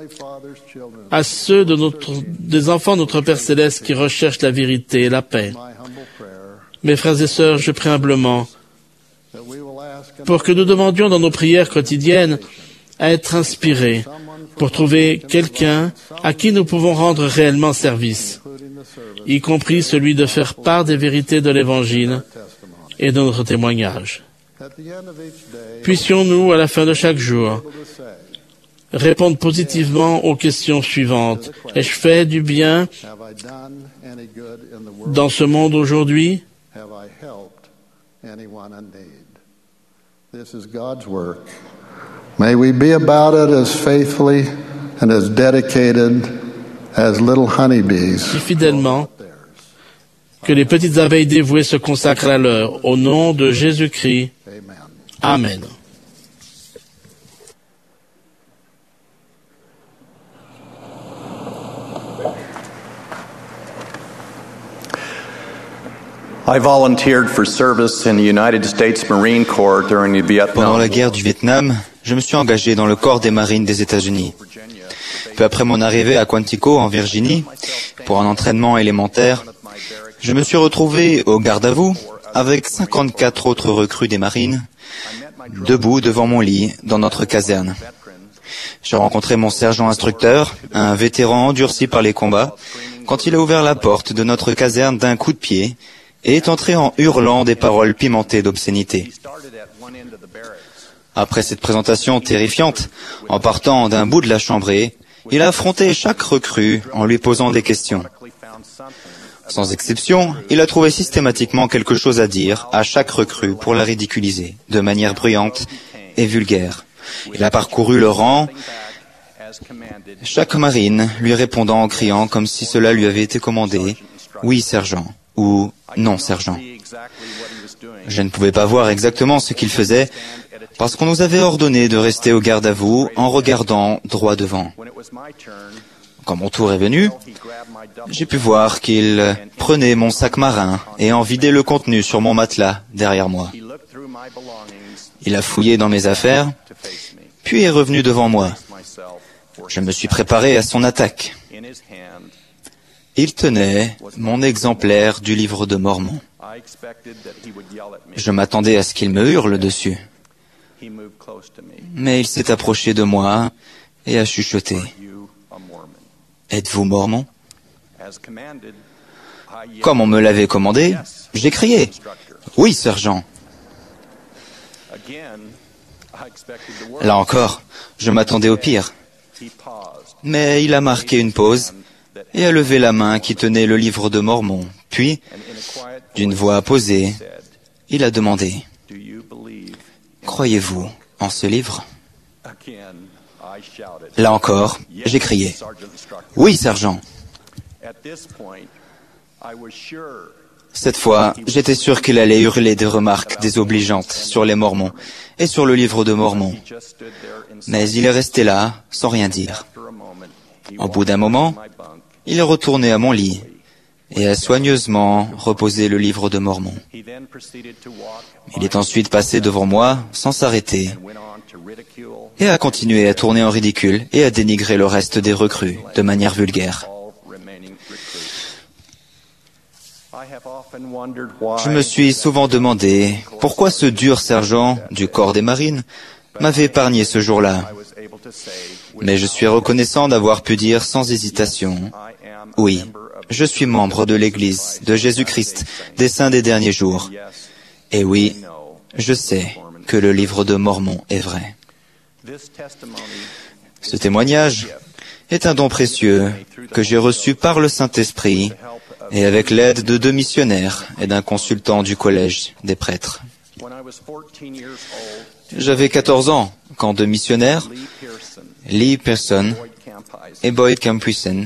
à ceux de notre, des enfants de notre Père Céleste qui recherchent la vérité et la paix. Mes frères et sœurs, je prie humblement pour que nous demandions dans nos prières quotidiennes à être inspirés pour trouver quelqu'un à qui nous pouvons rendre réellement service, y compris celui de faire part des vérités de l'Évangile et de notre témoignage. Puissions-nous, à la fin de chaque jour, répondre positivement aux questions suivantes. Ai-je fait du bien dans ce monde aujourd'hui? This is God's work. May we be about it as faithfully and as dedicated as little honeybees. Si fidèlement que les petites abeilles dévouées se consacrent à leur, au nom de Jésus-Christ. Amen. I volunteered for service in the United States Marine Corps during the Vietnam. Pendant la guerre du Vietnam, je me suis engagé dans le corps des marines des États-Unis. Peu après mon arrivée à Quantico, en Virginie, pour un entraînement élémentaire, je me suis retrouvé au garde à vous avec cinquante-quatre autres recrues des marines, debout devant mon lit dans notre caserne. J'ai rencontré mon sergent instructeur, un vétéran endurci par les combats, quand il a ouvert la porte de notre caserne d'un coup de pied et est entré en hurlant des paroles pimentées d'obscénité. Après cette présentation terrifiante, en partant d'un bout de la chambrée, il a affronté chaque recrue en lui posant des questions. Sans exception, il a trouvé systématiquement quelque chose à dire à chaque recrue pour la ridiculiser, de manière bruyante et vulgaire. Il a parcouru le rang, chaque marine lui répondant en criant comme si cela lui avait été commandé, « Oui, sergent » ou « Non, sergent ». Je ne pouvais pas voir exactement ce qu'il faisait parce qu'on nous avait ordonné de rester au garde à vous en regardant droit devant. Quand mon tour est venu, j'ai pu voir qu'il prenait mon sac marin et en vidait le contenu sur mon matelas derrière moi. Il a fouillé dans mes affaires, puis est revenu devant moi. Je me suis préparé à son attaque. Il tenait mon exemplaire du livre de Mormon. Je m'attendais à ce qu'il me hurle dessus. Mais il s'est approché de moi et a chuchoté. « Êtes-vous Mormon ?» Comme on me l'avait commandé, j'ai crié. « Oui, sergent !» Là encore, je m'attendais au pire. Mais il a marqué une pause et a levé la main qui tenait le livre de Mormon. Puis, d'une voix posée, il a demandé, « Croyez-vous en ce livre ?» Là encore, j'ai crié, « Oui, sergent !» Cette fois, j'étais sûr qu'il allait hurler des remarques désobligeantes sur les Mormons et sur le livre de Mormon. Mais il est resté là, sans rien dire. Au bout d'un moment, il est retourné à mon lit et a soigneusement reposé le livre de Mormon. Il est ensuite passé devant moi, sans s'arrêter, et a continué à tourner en ridicule et à dénigrer le reste des recrues de manière vulgaire. Je me suis souvent demandé pourquoi ce dur sergent du corps des marines m'avait épargné ce jour-là. Mais je suis reconnaissant d'avoir pu dire sans hésitation, « Oui, je suis membre de l'Église de Jésus-Christ des Saints des derniers jours. Et oui, je sais que le livre de Mormon est vrai. » Ce témoignage est un don précieux que j'ai reçu par le Saint-Esprit et avec l'aide de deux missionnaires et d'un consultant du collège des prêtres. J'avais quatorze ans quand deux missionnaires, Lee Pearson et Boyd Campuisen,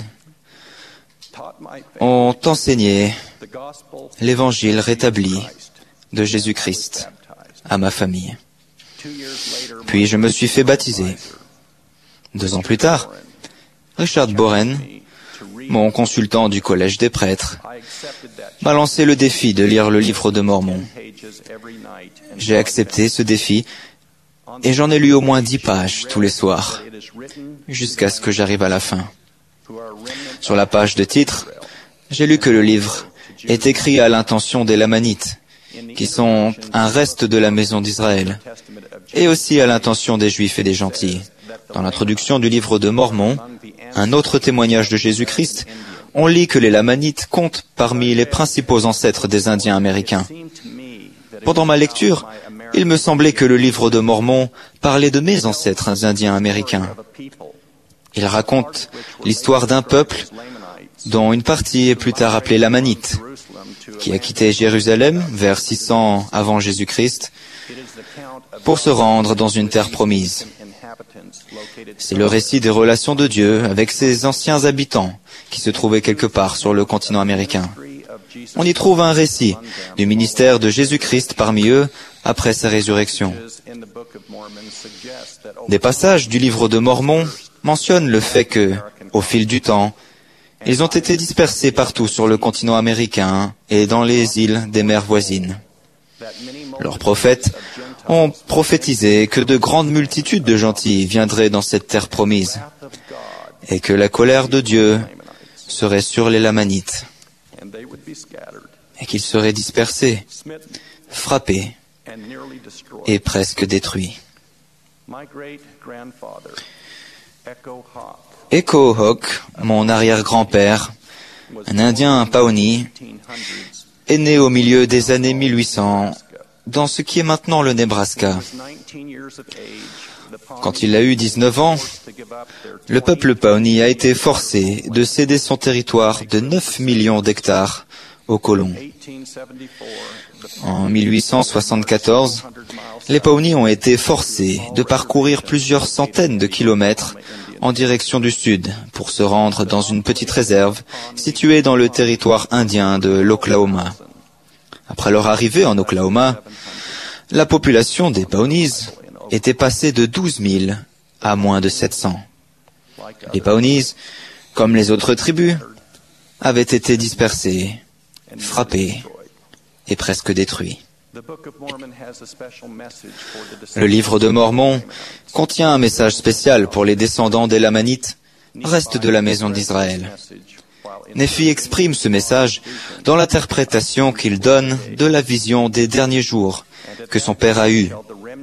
ont enseigné l'évangile rétabli de Jésus-Christ à ma famille. Puis je me suis fait baptiser. Deux ans plus tard, Richard Boren, mon consultant du collège des prêtres, m'a lancé le défi de lire le livre de Mormon. J'ai accepté ce défi et j'en ai lu au moins dix pages tous les soirs, jusqu'à ce que j'arrive à la fin. Sur la page de titre, j'ai lu que le livre est écrit à l'intention des Lamanites, qui sont un reste de la maison d'Israël, et aussi à l'intention des Juifs et des Gentils. Dans l'introduction du livre de Mormon, un autre témoignage de Jésus-Christ, on lit que les Lamanites comptent parmi les principaux ancêtres des Indiens américains. Pendant ma lecture, il me semblait que le livre de Mormon parlait de mes ancêtres indiens américains. Il raconte l'histoire d'un peuple dont une partie est plus tard appelée Lamanite, qui a quitté Jérusalem vers six cents avant Jésus-Christ pour se rendre dans une terre promise. C'est le récit des relations de Dieu avec ses anciens habitants qui se trouvaient quelque part sur le continent américain. On y trouve un récit du ministère de Jésus-Christ parmi eux après sa résurrection. Des passages du livre de Mormon mentionnent le fait que, au fil du temps, ils ont été dispersés partout sur le continent américain et dans les îles des mers voisines. Leurs prophètes ont prophétisé que de grandes multitudes de gentils viendraient dans cette terre promise et que la colère de Dieu serait sur les Lamanites et qu'ils seraient dispersés, frappés et presque détruits. Echo Hawk, mon arrière-grand-père, un Indien Pawnee, est né au milieu des années mille huit cents dans ce qui est maintenant le Nebraska. quand il a eu dix-neuf ans, le peuple Pawnee a été forcé de céder son territoire de neuf millions d'hectares aux colons. En mille huit cent soixante-quatorze, les Pawnee ont été forcés de parcourir plusieurs centaines de kilomètres en direction du sud pour se rendre dans une petite réserve située dans le territoire indien de l'Oklahoma. Après leur arrivée en Oklahoma, la population des Pawnees était passée de douze mille à moins de sept cents. Les Pawnees, comme les autres tribus, avaient été dispersés, frappés et presque détruits. Le livre de Mormon contient un message spécial pour les descendants des Lamanites, restes de la maison d'Israël. Néphi exprime ce message dans l'interprétation qu'il donne de la vision des derniers jours que son père a eue.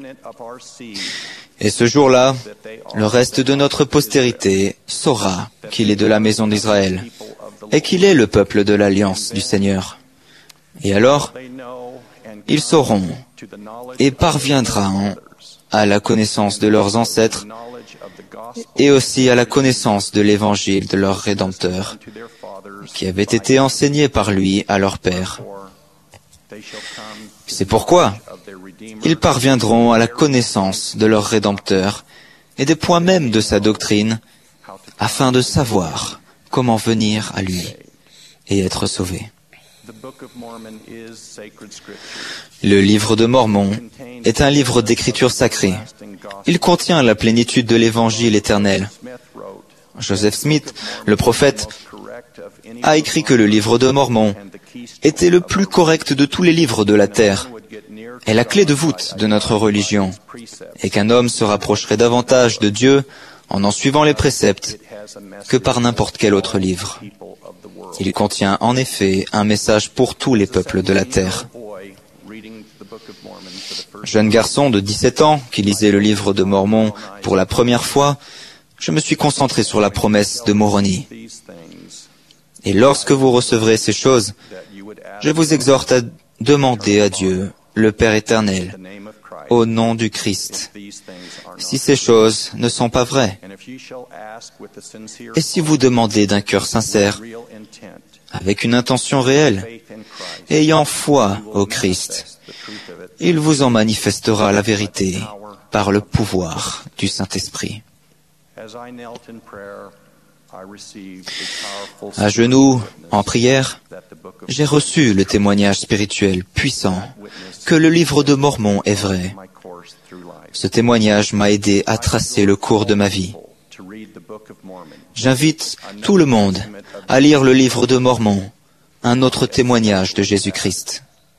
Et ce jour-là, le reste de notre postérité saura qu'il est de la maison d'Israël et qu'il est le peuple de l'alliance du Seigneur. Et alors, ils sauront et parviendront à la connaissance de leurs ancêtres et aussi à la connaissance de l'évangile de leur Rédempteur, qui avait été enseigné par lui à leur père. C'est pourquoi ils parviendront à la connaissance de leur Rédempteur et des points mêmes de sa doctrine, afin de savoir comment venir à lui et être sauvés. Le livre de Mormon est un livre d'écriture sacrée. Il contient la plénitude de l'évangile éternel. Joseph Smith, le prophète, a écrit que le livre de Mormon était le plus correct de tous les livres de la terre et la clé de voûte de notre religion, et qu'un homme se rapprocherait davantage de Dieu en en suivant les préceptes que par n'importe quel autre livre. Il contient en effet un message pour tous les peuples de la terre. Jeune garçon de dix-sept ans qui lisait le livre de Mormon pour la première fois, je me suis concentré sur la promesse de Moroni. Et lorsque vous recevrez ces choses, je vous exhorte à demander à Dieu, le Père éternel, au nom du Christ, si ces choses ne sont pas vraies. Et si vous demandez d'un cœur sincère, avec une intention réelle, ayant foi au Christ, il vous en manifestera la vérité par le pouvoir du Saint-Esprit. À genoux, en prière, j'ai reçu le témoignage spirituel puissant que le livre de Mormon est vrai. Ce témoignage m'a aidé à tracer le cours de ma vie. J'invite tout le monde à lire le livre de Mormon, un autre témoignage de Jésus-Christ.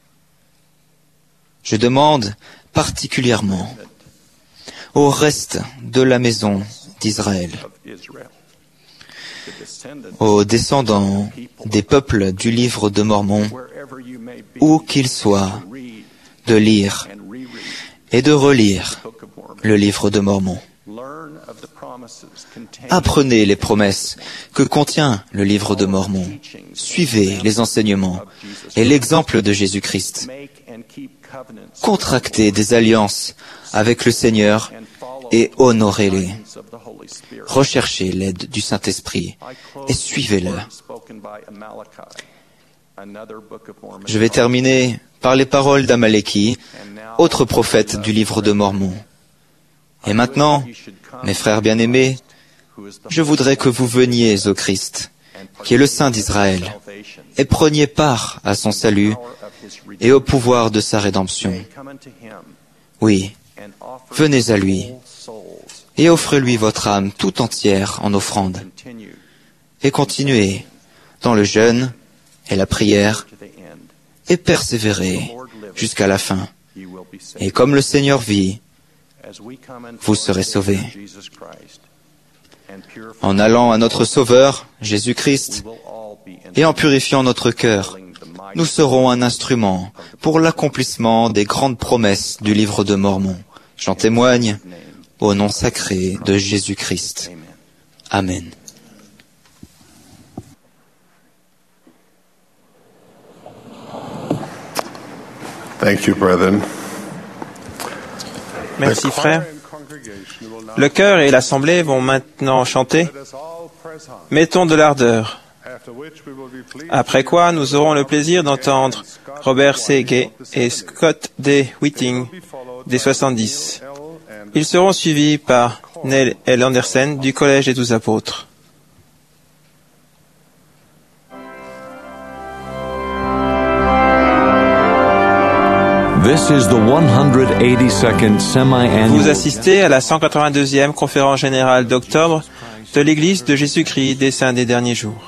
Je demande particulièrement au reste de la maison d'Israël, aux descendants des peuples du livre de Mormon, où qu'ils soient, de lire et de relire le livre de Mormon. Apprenez les promesses que contient le livre de Mormon. Suivez les enseignements et l'exemple de Jésus-Christ. Contractez des alliances avec le Seigneur et honorez-les. Recherchez l'aide du Saint-Esprit et suivez-le. Je vais terminer par les paroles d'Amaleki, autre prophète du livre de Mormon. Et maintenant, mes frères bien-aimés, je voudrais que vous veniez au Christ, qui est le Saint d'Israël, et preniez part à son salut et au pouvoir de sa rédemption. Oui, venez à lui et offrez-lui votre âme tout entière en offrande. Et continuez dans le jeûne et la prière et persévérez jusqu'à la fin. Et comme le Seigneur vit, vous serez sauvés. En allant à notre Sauveur, Jésus-Christ, et en purifiant notre cœur, nous serons un instrument pour l'accomplissement des grandes promesses du livre de Mormon. J'en témoigne au nom sacré de Jésus-Christ. Amen. Thank you, brethren. Merci, frère. Le chœur et l'assemblée vont maintenant chanter « Mettons de l'ardeur ». Après quoi, nous aurons le plaisir d'entendre Robert C. Gay et Scott D. Whiting des soixante-dix. Ils seront suivis par Neil L. Anderson du Collège des Douze Apôtres. This is the one hundred eighty-second semi-annual. Vous assistez à la cent quatre-vingt-deuxième conférence générale d'octobre de l'Église de Jésus-Christ des Saints des Derniers Jours.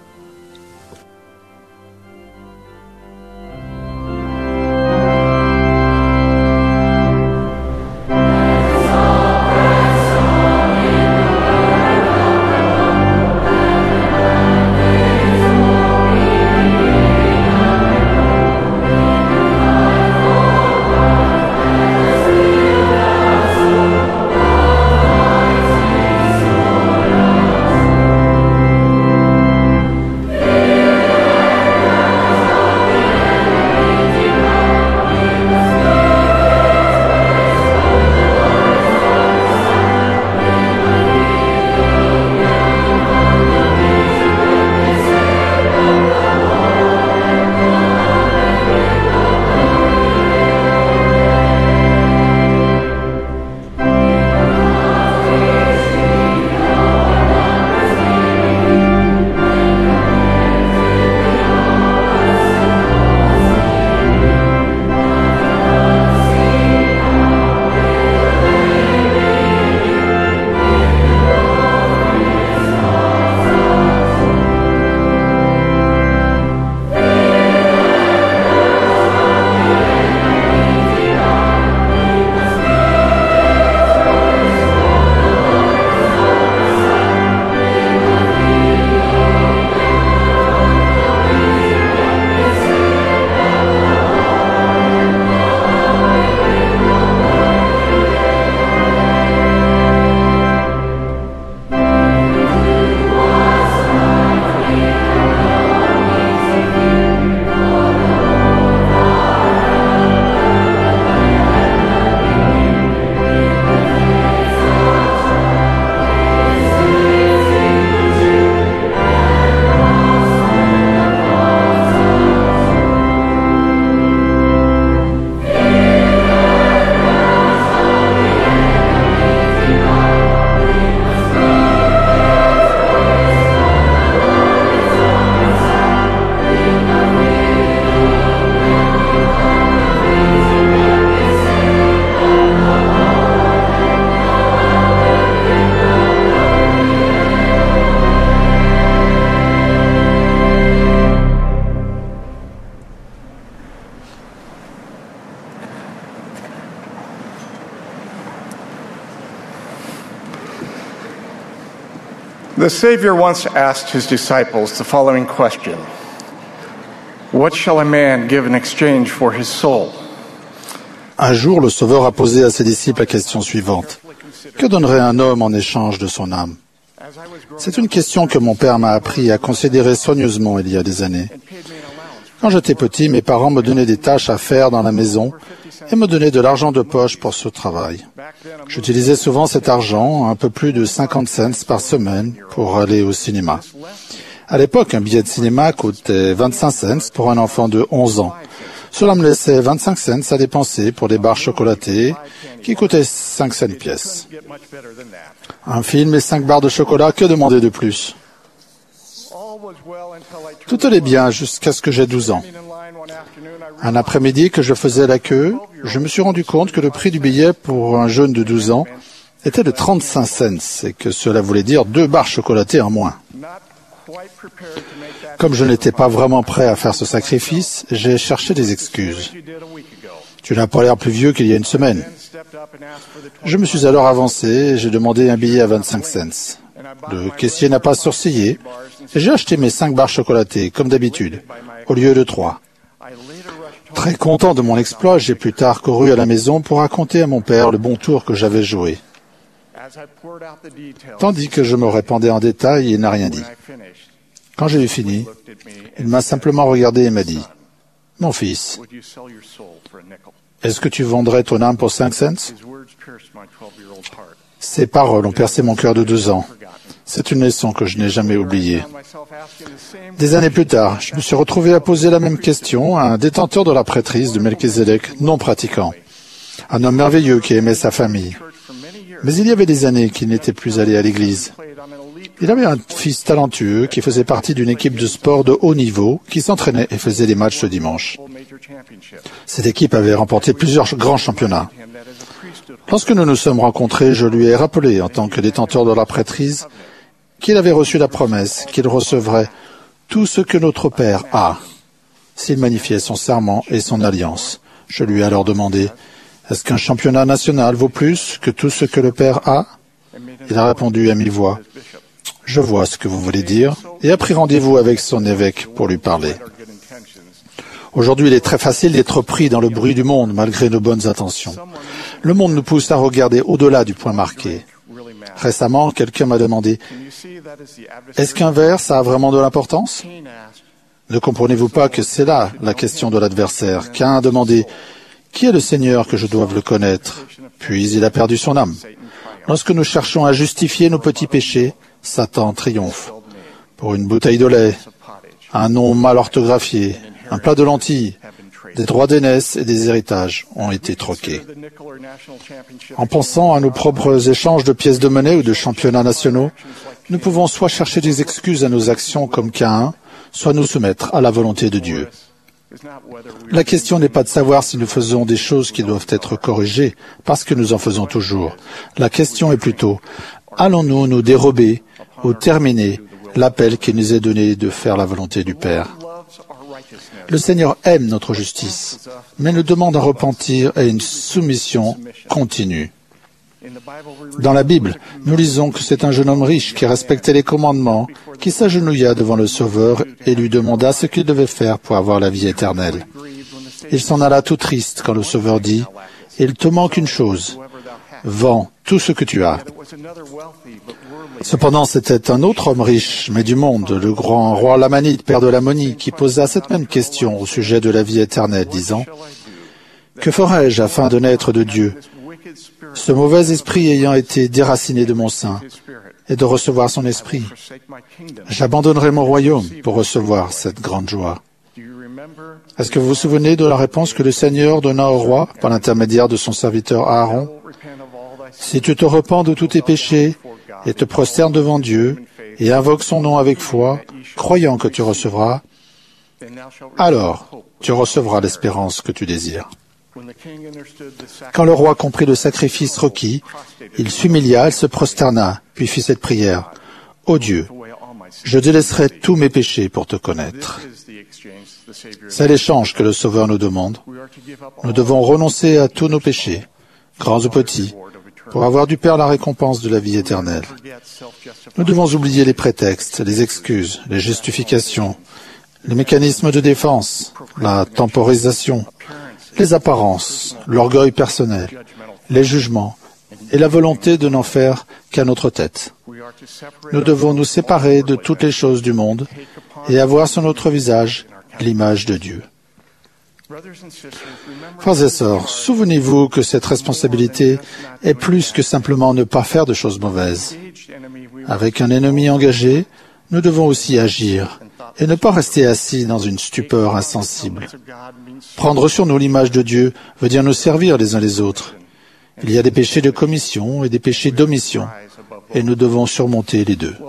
The Savior once asked his disciples the following question: What shall a man give in exchange for his soul? Un jour, le Sauveur a posé à ses disciples la question suivante: que donnerait un homme en échange de son âme? C'est une question que mon père m'a appris à considérer soigneusement il y a des années. Quand j'étais petit, mes parents me donnaient des tâches à faire dans la maison et me donnaient de l'argent de poche pour ce travail. J'utilisais souvent cet argent, un peu plus de cinquante cents par semaine, pour aller au cinéma. À l'époque, un billet de cinéma coûtait vingt-cinq cents pour un enfant de onze ans. Cela me laissait vingt-cinq cents à dépenser pour des barres chocolatées qui coûtaient cinq cents pièces. Un film et cinq barres de chocolat, que demander de plus? Tout allait bien jusqu'à ce que j'aie douze ans. Un après-midi que je faisais la queue, je me suis rendu compte que le prix du billet pour un jeune de douze ans était de trente-cinq cents et que cela voulait dire deux barres chocolatées en moins. Comme je n'étais pas vraiment prêt à faire ce sacrifice, j'ai cherché des excuses. Tu n'as pas l'air plus vieux qu'il y a une semaine. Je me suis alors avancé et j'ai demandé un billet à vingt-cinq cents. Le caissier n'a pas sourcillé et j'ai acheté mes cinq barres chocolatées, comme d'habitude, au lieu de trois. Très content de mon exploit, j'ai plus tard couru à la maison pour raconter à mon père le bon tour que j'avais joué. Tandis que je me répandais en détail, il n'a rien dit. Quand j'ai eu fini, il m'a simplement regardé et m'a dit: « Mon fils, est-ce que tu vendrais ton âme pour cinq cents? Ces paroles ont percé mon cœur de deux ans. C'est une leçon que je n'ai jamais oubliée. Des années plus tard, je me suis retrouvé à poser la même question à un détenteur de la prêtrise de Melchizedek non pratiquant. Un homme merveilleux qui aimait sa famille. Mais il y avait des années qu'il n'était plus allé à l'église. Il avait un fils talentueux qui faisait partie d'une équipe de sport de haut niveau qui s'entraînait et faisait des matchs le dimanche. Cette équipe avait remporté plusieurs grands championnats. Lorsque nous nous sommes rencontrés, je lui ai rappelé, en tant que détenteur de la prêtrise, qu'il avait reçu la promesse qu'il recevrait tout ce que notre Père a, s'il magnifiait son serment et son alliance. Je lui ai alors demandé, est-ce qu'un championnat national vaut plus que tout ce que le Père a? Il a répondu à mi-voix, je vois ce que vous voulez dire, et a pris rendez-vous avec son évêque pour lui parler. Aujourd'hui, il est très facile d'être pris dans le bruit du monde, malgré nos bonnes intentions. Le monde nous pousse à regarder au-delà du point marqué. Récemment, quelqu'un m'a demandé, est-ce qu'un verre, ça a vraiment de l'importance? Ne comprenez-vous pas que c'est là la question de l'adversaire? Caïn a demandé, qui est le Seigneur que je doive le connaître? Puis il a perdu son âme. Lorsque nous cherchons à justifier nos petits péchés, Satan triomphe. Pour une bouteille de lait, un nom mal orthographié, un plat de lentilles, des droits d'aînesse et des héritages ont été troqués. En pensant à nos propres échanges de pièces de monnaie ou de championnats nationaux, nous pouvons soit chercher des excuses à nos actions comme Caïn, soit nous soumettre à la volonté de Dieu. La question n'est pas de savoir si nous faisons des choses qui doivent être corrigées, parce que nous en faisons toujours. La question est plutôt, allons-nous nous dérober ou terminer l'appel qui nous est donné de faire la volonté du Père? Le Seigneur aime notre justice, mais nous demande un repentir et une soumission continue. Dans la Bible, nous lisons que c'est un jeune homme riche qui respectait les commandements, qui s'agenouilla devant le Sauveur et lui demanda ce qu'il devait faire pour avoir la vie éternelle. Il s'en alla tout triste quand le Sauveur dit, « Il te manque une chose, vends tout ce que tu as. » Cependant, c'était un autre homme riche, mais du monde, le grand roi Lamanite, père de l'Ammonie, qui posa cette même question au sujet de la vie éternelle, disant, « Que ferai-je afin de naître de Dieu, ce mauvais esprit ayant été déraciné de mon sein, et de recevoir son esprit? J'abandonnerai mon royaume pour recevoir cette grande joie. » Est-ce que vous vous souvenez de la réponse que le Seigneur donna au roi par l'intermédiaire de son serviteur Aaron? « Si tu te repens de tous tes péchés, et te prosternes devant Dieu, et invoques son nom avec foi, croyant que tu recevras, alors tu recevras l'espérance que tu désires. » Quand le roi comprit le sacrifice requis, il s'humilia, il se prosterna, puis fit cette prière. « Ô Dieu, je délaisserai tous mes péchés pour te connaître. » C'est l'échange que le Sauveur nous demande. Nous devons renoncer à tous nos péchés, grands ou petits, pour avoir du Père la récompense de la vie éternelle. Nous devons oublier les prétextes, les excuses, les justifications, les mécanismes de défense, la temporisation, les apparences, l'orgueil personnel, les jugements et la volonté de n'en faire qu'à notre tête. Nous devons nous séparer de toutes les choses du monde et avoir sur notre visage l'image de Dieu. Frères et sœurs, souvenez-vous que cette responsabilité est plus que simplement ne pas faire de choses mauvaises. Avec un ennemi engagé, nous devons aussi agir et ne pas rester assis dans une stupeur insensible. Prendre sur nous l'image de Dieu veut dire nous servir les uns les autres. Il y a des péchés de commission et des péchés d'omission, et nous devons surmonter les deux.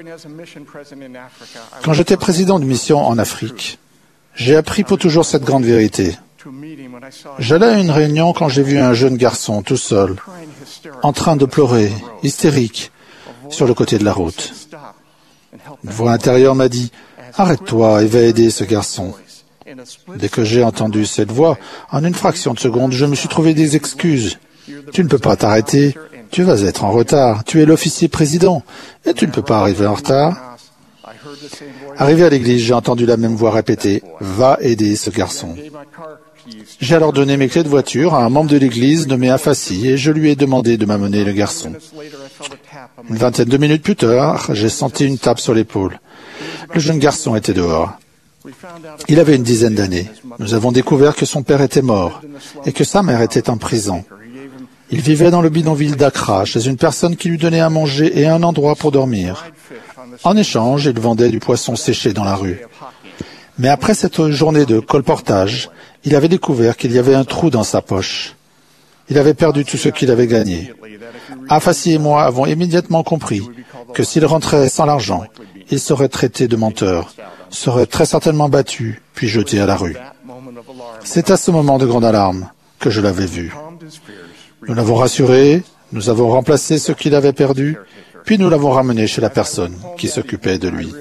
Quand j'étais président de mission en Afrique, j'ai appris pour toujours cette grande vérité. J'allais à une réunion quand j'ai vu un jeune garçon tout seul, en train de pleurer, hystérique, sur le côté de la route. Une voix intérieure m'a dit, « Arrête-toi et va aider ce garçon. » Dès que j'ai entendu cette voix, en une fraction de seconde, je me suis trouvé des excuses. « Tu ne peux pas t'arrêter, tu vas être en retard, tu es l'officier président, et tu ne peux pas arriver en retard. » Arrivé à l'église, j'ai entendu la même voix répéter, « Va aider ce garçon. » J'ai alors donné mes clés de voiture à un membre de l'église nommé Afassi et je lui ai demandé de m'amener le garçon. Une vingtaine de minutes plus tard, j'ai senti une tape sur l'épaule. Le jeune garçon était dehors. Il avait une dizaine d'années. Nous avons découvert que son père était mort et que sa mère était en prison. Il vivait dans le bidonville d'Accra chez une personne qui lui donnait à manger et un endroit pour dormir. En échange, il vendait du poisson séché dans la rue. Mais après cette journée de colportage, il avait découvert qu'il y avait un trou dans sa poche. Il avait perdu tout ce qu'il avait gagné. Afassi et moi avons immédiatement compris que s'il rentrait sans l'argent, il serait traité de menteur, serait très certainement battu, puis jeté à la rue. C'est à ce moment de grande alarme que je l'avais vu. Nous l'avons rassuré, nous avons remplacé ce qu'il avait perdu, puis nous l'avons ramené chez la personne qui s'occupait de lui.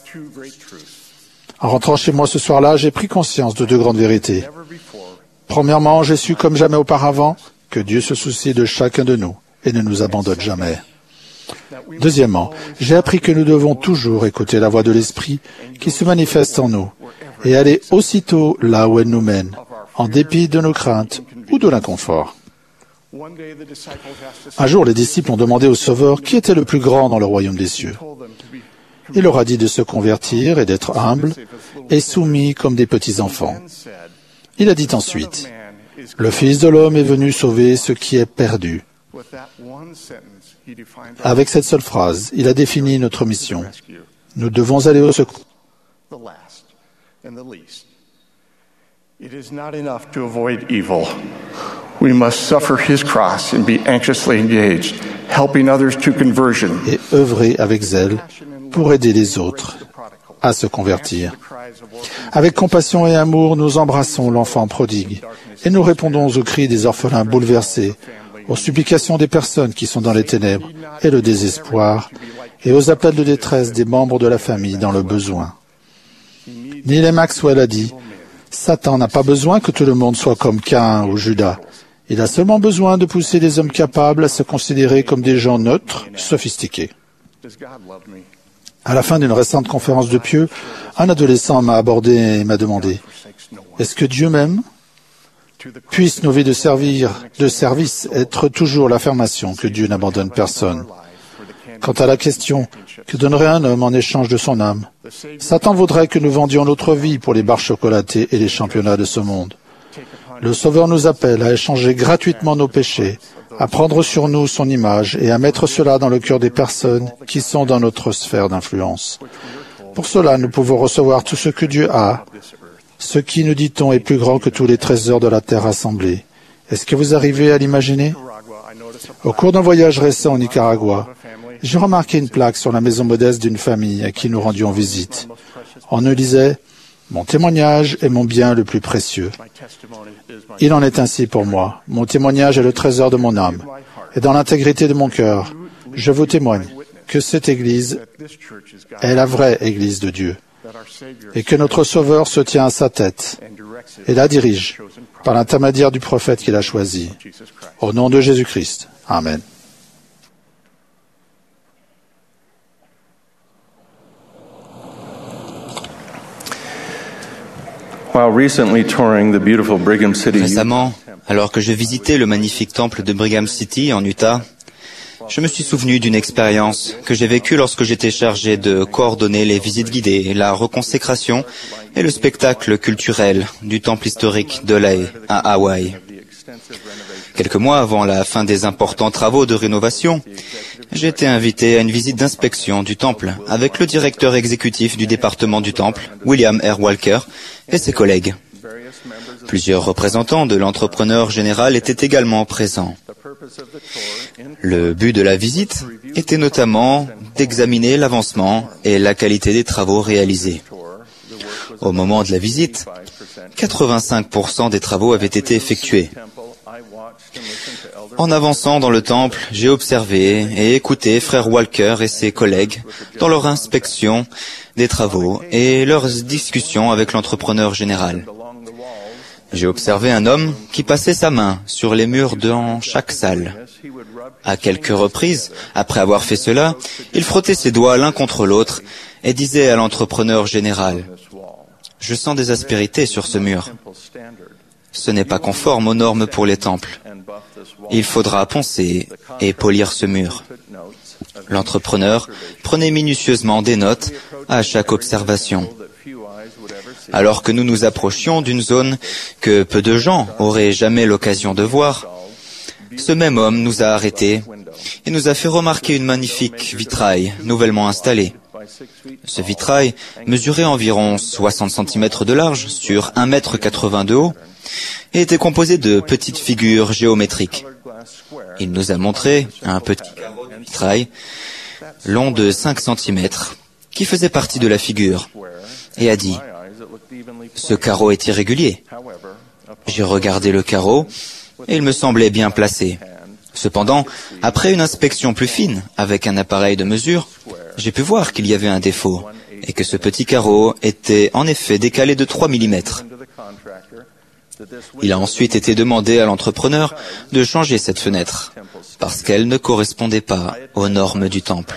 En rentrant chez moi ce soir-là, j'ai pris conscience de deux grandes vérités. Premièrement, j'ai su comme jamais auparavant que Dieu se soucie de chacun de nous et ne nous abandonne jamais. Deuxièmement, j'ai appris que nous devons toujours écouter la voix de l'Esprit qui se manifeste en nous et aller aussitôt là où elle nous mène, en dépit de nos craintes ou de l'inconfort. Un jour, les disciples ont demandé au Sauveur qui était le plus grand dans le royaume des cieux. Il leur a dit de se convertir et d'être humble et soumis comme des petits-enfants. Il a dit ensuite, « Le Fils de l'homme est venu sauver ce qui est perdu. » Avec cette seule phrase, il a défini notre mission. Nous devons aller au secours. It is not enough to avoid evil. We must suffer his cross and be anxiously engaged, helping others to conversion. Et œuvrer avec zèle pour aider les autres à se convertir. Avec compassion et amour, nous embrassons l'enfant prodigue et nous répondons aux cris des orphelins bouleversés, aux supplications des personnes qui sont dans les ténèbres et le désespoir, et aux appels de détresse des membres de la famille dans le besoin. Neil Maxwell a dit, « Satan n'a pas besoin que tout le monde soit comme Caïn ou Judas. Il a seulement besoin de pousser les hommes capables à se considérer comme des gens neutres, sophistiqués. » À la fin d'une récente conférence de pieux, un adolescent m'a abordé et m'a demandé, « Est-ce que Dieu m'aime ? » Puissent nos vies de servir, de service être toujours l'affirmation que Dieu n'abandonne personne. Quant à la question, que donnerait un homme en échange de son âme? Satan voudrait que nous vendions notre vie pour les barres chocolatées et les championnats de ce monde. Le Sauveur nous appelle à échanger gratuitement nos péchés, à prendre sur nous son image et à mettre cela dans le cœur des personnes qui sont dans notre sphère d'influence. Pour cela, nous pouvons recevoir tout ce que Dieu a. Ce qui, nous dit-on, est plus grand que tous les trésors de la terre assemblés. Est-ce que vous arrivez à l'imaginer? Au cours d'un voyage récent au Nicaragua, j'ai remarqué une plaque sur la maison modeste d'une famille à qui nous rendions visite. On nous disait « Mon témoignage est mon bien le plus précieux ». Il en est ainsi pour moi. Mon témoignage est le trésor de mon âme. Et dans l'intégrité de mon cœur, je vous témoigne que cette Église est la vraie Église de Dieu et que notre Sauveur se tient à sa tête et la dirige par l'intermédiaire du prophète qu'il a choisi. Au nom de Jésus-Christ. Amen. Récemment, alors que je visitais le magnifique temple de Brigham City en Utah, je me suis souvenu d'une expérience que j'ai vécue lorsque j'étais chargé de coordonner les visites guidées, la reconsécration et le spectacle culturel du temple historique de Lae à Hawaï. Quelques mois avant la fin des importants travaux de rénovation, j'ai été invité à une visite d'inspection du temple avec le directeur exécutif du département du temple, William R. Walker, et ses collègues. Plusieurs représentants de l'entrepreneur général étaient également présents. Le but de la visite était notamment d'examiner l'avancement et la qualité des travaux réalisés. Au moment de la visite, quatre-vingt-cinq pour cent des travaux avaient été effectués. En avançant dans le temple, j'ai observé et écouté frère Walker et ses collègues dans leur inspection des travaux et leurs discussions avec l'entrepreneur général. J'ai observé un homme qui passait sa main sur les murs dans chaque salle. À quelques reprises, après avoir fait cela, il frottait ses doigts l'un contre l'autre et disait à l'entrepreneur général, « Je sens des aspérités sur ce mur. Ce n'est pas conforme aux normes pour les temples. Il faudra poncer et polir ce mur. » L'entrepreneur prenait minutieusement des notes à chaque observation. alors que nous nous approchions d'une zone que peu de gens auraient jamais l'occasion de voir, ce même homme nous a arrêtés et nous a fait remarquer une magnifique vitrail nouvellement installée. Ce vitrail mesurait environ soixante centimètres de large sur un mètre quatre-vingts de haut et était composé de petites figures géométriques. Il nous a montré un petit carreau de vitrail long de cinq centimètres qui faisait partie de la figure et a dit « Ce carreau est irrégulier. » J'ai regardé le carreau et il me semblait bien placé. Cependant, après une inspection plus fine avec un appareil de mesure, j'ai pu voir qu'il y avait un défaut et que ce petit carreau était en effet décalé de trois millimètres. Il a ensuite été demandé à l'entrepreneur de changer cette fenêtre parce qu'elle ne correspondait pas aux normes du temple.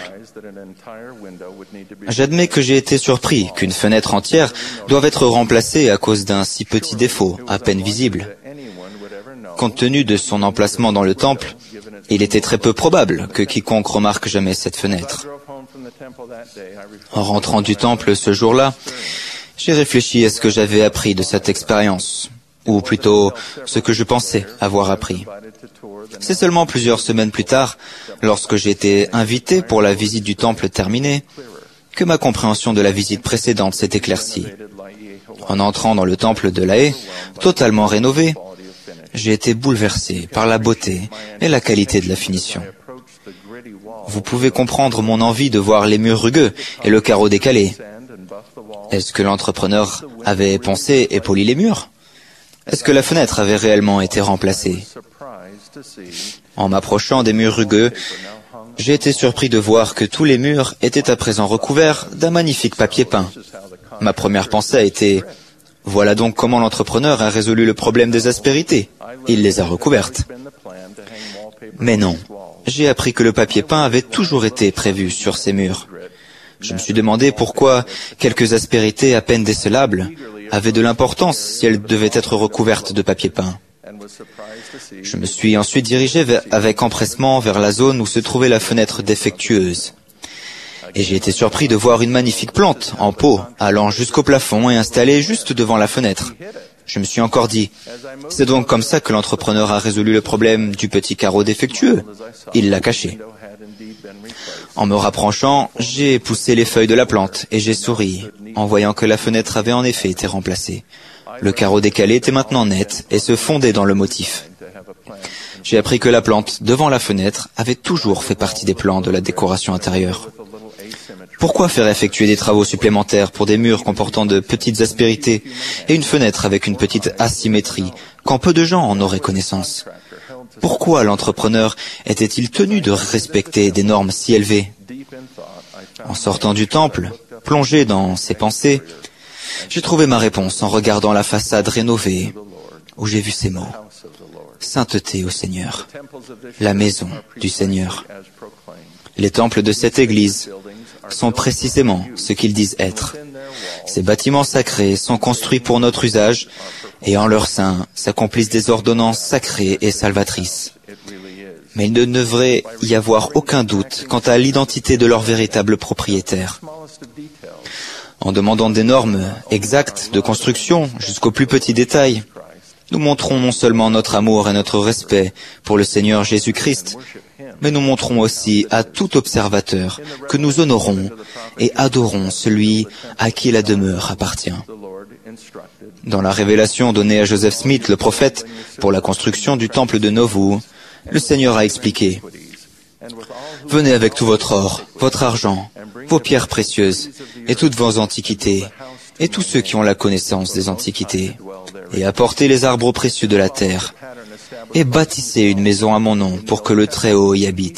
J'admets que j'ai été surpris qu'une fenêtre entière doive être remplacée à cause d'un si petit défaut, à peine visible. Compte tenu de son emplacement dans le temple, il était très peu probable que quiconque remarque jamais cette fenêtre. En rentrant du temple ce jour-là, j'ai réfléchi à ce que j'avais appris de cette expérience, ou plutôt ce que je pensais avoir appris. C'est seulement plusieurs semaines plus tard, lorsque j'ai été invité pour la visite du temple terminée, que ma compréhension de la visite précédente s'est éclaircie. En entrant dans le temple de La Haye, totalement rénové, j'ai été bouleversé par la beauté et la qualité de la finition. Vous pouvez comprendre mon envie de voir les murs rugueux et le carreau décalé. Est-ce que l'entrepreneur avait poncé et poli les murs? Est-ce que la fenêtre avait réellement été remplacée? En m'approchant des murs rugueux, j'ai été surpris de voir que tous les murs étaient à présent recouverts d'un magnifique papier peint. Ma première pensée a été « Voilà donc comment l'entrepreneur a résolu le problème des aspérités. Il les a recouvertes. » Mais non, j'ai appris que le papier peint avait toujours été prévu sur ces murs. Je me suis demandé pourquoi quelques aspérités à peine décelables avaient de l'importance si elles devaient être recouvertes de papier peint. Je me suis ensuite dirigé avec empressement vers la zone où se trouvait la fenêtre défectueuse. Et j'ai été surpris de voir une magnifique plante en pot allant jusqu'au plafond et installée juste devant la fenêtre. Je me suis encore dit, c'est donc comme ça que l'entrepreneur a résolu le problème du petit carreau défectueux. Il l'a caché. En me rapprochant, j'ai poussé les feuilles de la plante et j'ai souri en voyant que la fenêtre avait en effet été remplacée. Le carreau décalé était maintenant net et se fondait dans le motif. J'ai appris que la plante devant la fenêtre avait toujours fait partie des plans de la décoration intérieure. Pourquoi faire effectuer des travaux supplémentaires pour des murs comportant de petites aspérités et une fenêtre avec une petite asymétrie quand peu de gens en auraient connaissance? Pourquoi l'entrepreneur était-il tenu de respecter des normes si élevées? En sortant du temple, plongé dans ses pensées, j'ai trouvé ma réponse en regardant la façade rénovée où j'ai vu ces mots. Sainteté au Seigneur, la maison du Seigneur. Les temples de cette église sont précisément ce qu'ils disent être. Ces bâtiments sacrés sont construits pour notre usage et en leur sein s'accomplissent des ordonnances sacrées et salvatrices. Mais il ne devrait y avoir aucun doute quant à l'identité de leur véritable propriétaire. En demandant des normes exactes de construction jusqu'au plus petit détail, nous montrons non seulement notre amour et notre respect pour le Seigneur Jésus-Christ, mais nous montrons aussi à tout observateur que nous honorons et adorons celui à qui la demeure appartient. Dans la révélation donnée à Joseph Smith, le prophète, pour la construction du temple de Nauvoo, le Seigneur a expliqué « Venez avec tout votre or, votre argent, vos pierres précieuses et toutes vos antiquités, et tous ceux qui ont la connaissance des antiquités, et apportez les arbres précieux de la terre, et bâtissez une maison à mon nom pour que le Très-Haut y habite. »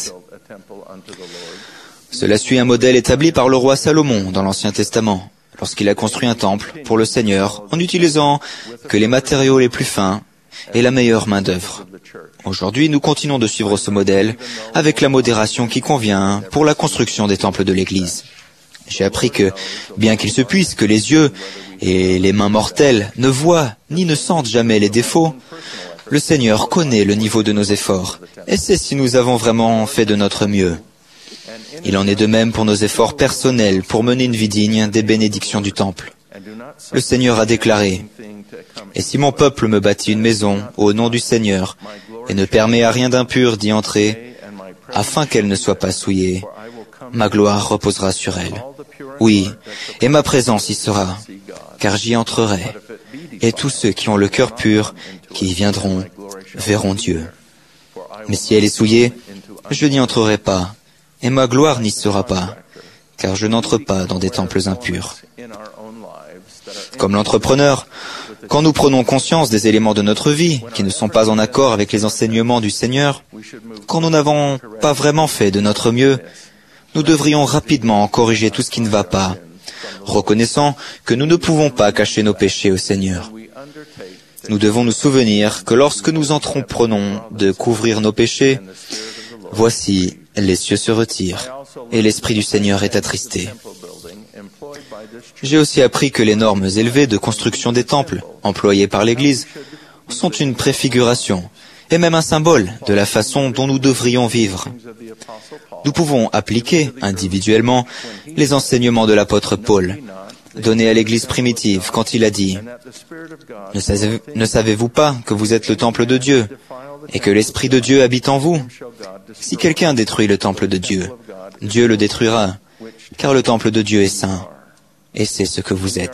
Cela suit un modèle établi par le roi Salomon dans l'Ancien Testament, lorsqu'il a construit un temple pour le Seigneur en utilisant que les matériaux les plus fins et la meilleure main-d'œuvre. Aujourd'hui, nous continuons de suivre ce modèle avec la modération qui convient pour la construction des temples de l'Église. J'ai appris que, bien qu'il se puisse que les yeux et les mains mortelles ne voient ni ne sentent jamais les défauts, le Seigneur connaît le niveau de nos efforts et sait si nous avons vraiment fait de notre mieux. Il en est de même pour nos efforts personnels pour mener une vie digne des bénédictions du temple. le Seigneur a déclaré, « Et si mon peuple me bâtit une maison au nom du Seigneur et ne permet à rien d'impur d'y entrer, afin qu'elle ne soit pas souillée, ma gloire reposera sur elle. Oui, et ma présence y sera, car j'y entrerai, et tous ceux qui ont le cœur pur, qui y viendront, verront Dieu. Mais si elle est souillée, je n'y entrerai pas, et ma gloire n'y sera pas, car je n'entre pas dans des temples impurs. » Comme l'entrepreneur, quand nous prenons conscience des éléments de notre vie qui ne sont pas en accord avec les enseignements du Seigneur, quand nous n'avons pas vraiment fait de notre mieux, nous devrions rapidement corriger tout ce qui ne va pas, reconnaissant que nous ne pouvons pas cacher nos péchés au Seigneur. Nous devons nous souvenir que lorsque nous entreprenons de couvrir nos péchés, voici, les cieux se retirent et l'Esprit du Seigneur est attristé. J'ai aussi appris que les normes élevées de construction des temples, employées par l'Église, sont une préfiguration et même un symbole de la façon dont nous devrions vivre. Nous pouvons appliquer individuellement les enseignements de l'apôtre Paul, donnés à l'Église primitive quand il a dit « Ne savez, ne savez-vous pas que vous êtes le temple de Dieu et que l'Esprit de Dieu habite en vous? Si quelqu'un détruit le temple de Dieu, Dieu le détruira, car le temple de Dieu est saint. Et c'est ce que vous êtes. »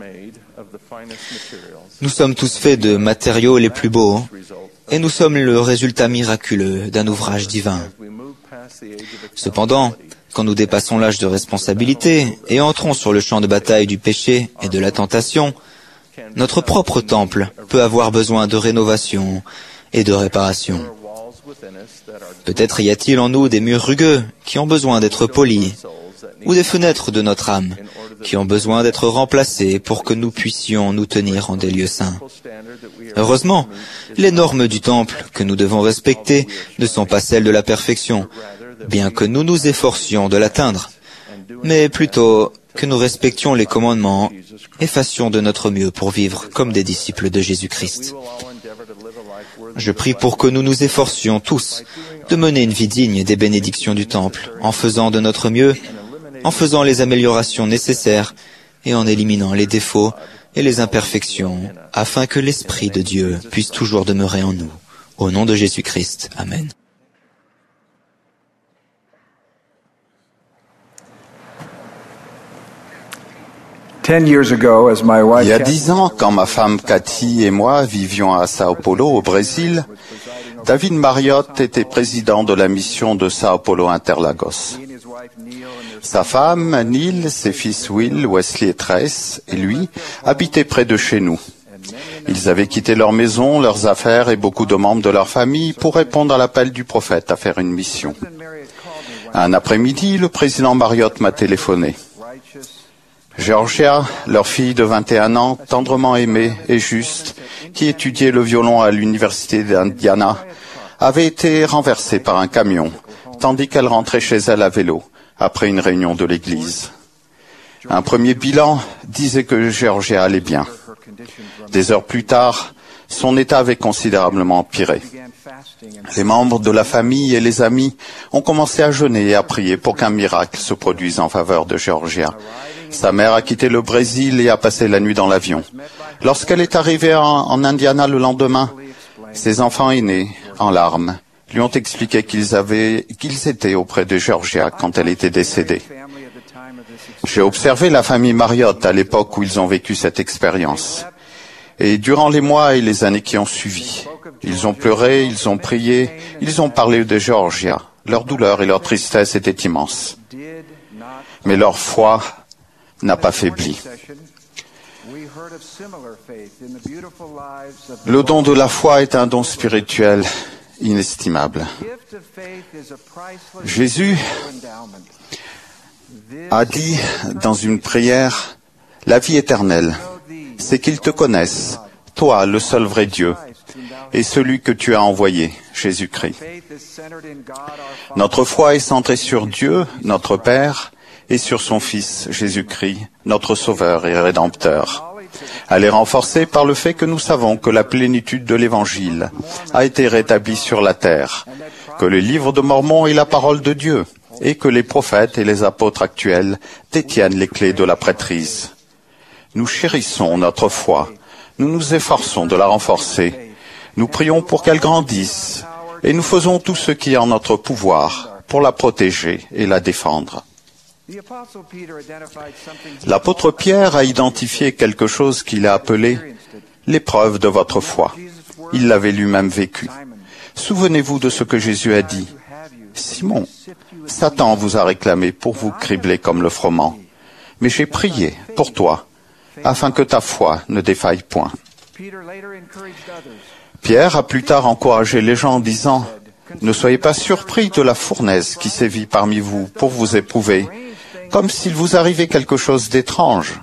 Nous sommes tous faits de matériaux les plus beaux, et nous sommes le résultat miraculeux d'un ouvrage divin. Cependant, quand nous dépassons l'âge de responsabilité et entrons sur le champ de bataille du péché et de la tentation, notre propre temple peut avoir besoin de rénovation et de réparation. Peut-être y a-t-il en nous des murs rugueux qui ont besoin d'être polis, ou des fenêtres de notre âme qui ont besoin d'être remplacées pour que nous puissions nous tenir en des lieux saints. Heureusement, les normes du temple que nous devons respecter ne sont pas celles de la perfection, bien que nous nous efforcions de l'atteindre, mais plutôt que nous respections les commandements et fassions de notre mieux pour vivre comme des disciples de Jésus-Christ. Je prie pour que nous nous efforcions tous de mener une vie digne des bénédictions du temple, en faisant de notre mieux, en faisant les améliorations nécessaires et en éliminant les défauts et les imperfections, afin que l'Esprit de Dieu puisse toujours demeurer en nous. Au nom de Jésus-Christ. Amen. Il y a dix ans, quand ma femme Cathy et moi vivions à Sao Paulo, au Brésil, David Marriott était président de la mission de Sao Paulo Interlagos. Sa femme, Neil, ses fils Will, Wesley et Trace, et lui, habitaient près de chez nous. Ils avaient quitté leur maison, leurs affaires et beaucoup de membres de leur famille pour répondre à l'appel du prophète à faire une mission. Un après-midi, le président Marriott m'a téléphoné. Georgia, leur fille de vingt et un ans, tendrement aimée et juste, qui étudiait le violon à l'université d'Indiana, avait été renversée par un camion, tandis qu'elle rentrait chez elle à vélo, après une réunion de l'église. Un premier bilan disait que Georgia allait bien. Des heures plus tard, son état avait considérablement empiré. Les membres de la famille et les amis ont commencé à jeûner et à prier pour qu'un miracle se produise en faveur de Georgia. Sa mère a quitté le Brésil et a passé la nuit dans l'avion. Lorsqu'elle est arrivée en, en Indiana le lendemain, ses enfants aînés, en larmes, lui ont expliqué qu'ils avaient, qu'ils étaient auprès de Georgia quand elle était décédée. J'ai observé la famille Marriott à l'époque où ils ont vécu cette expérience. Et durant les mois et les années qui ont suivi, ils ont pleuré, ils ont prié, ils ont parlé de Georgia. Leur douleur et leur tristesse étaient immenses. Mais leur foi n'a pas faibli. Le don de la foi est un don spirituel inestimable. Jésus a dit dans une prière, « La vie éternelle, c'est qu'ils te connaissent, toi, le seul vrai Dieu, et celui que tu as envoyé, Jésus-Christ. » Notre foi est centrée sur Dieu, notre Père, et sur son Fils, Jésus-Christ, notre Sauveur et Rédempteur. Elle est renforcée par le fait que nous savons que la plénitude de l'Évangile a été rétablie sur la terre, que le livre de Mormon est la parole de Dieu, et que les prophètes et les apôtres actuels détiennent les clés de la prêtrise. Nous chérissons notre foi. Nous nous efforçons de la renforcer. Nous prions pour qu'elle grandisse et nous faisons tout ce qui est en notre pouvoir pour la protéger et la défendre. L'apôtre Pierre a identifié quelque chose qu'il a appelé l'épreuve de votre foi. Il l'avait lui-même vécu. Souvenez-vous de ce que Jésus a dit. Simon, Satan vous a réclamé pour vous cribler comme le froment. Mais j'ai prié pour toi, afin que ta foi ne défaille point. Pierre a plus tard encouragé les gens en disant « Ne soyez pas surpris de la fournaise qui sévit parmi vous pour vous éprouver, comme s'il vous arrivait quelque chose d'étrange.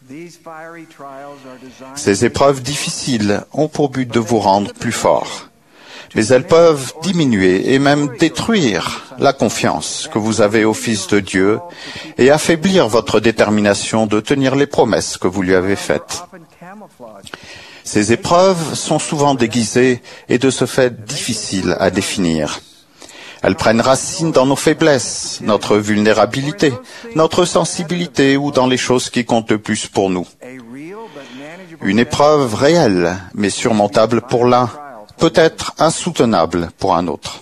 Ces épreuves difficiles ont pour but de vous rendre plus forts, mais elles peuvent diminuer et même détruire la confiance que vous avez au Fils de Dieu et affaiblir votre détermination de tenir les promesses que vous lui avez faites. Ces épreuves sont souvent déguisées et de ce fait difficiles à définir. Elles prennent racine dans nos faiblesses, notre vulnérabilité, notre sensibilité ou dans les choses qui comptent le plus pour nous. Une épreuve réelle, mais surmontable pour l'un, peut être insoutenable pour un autre.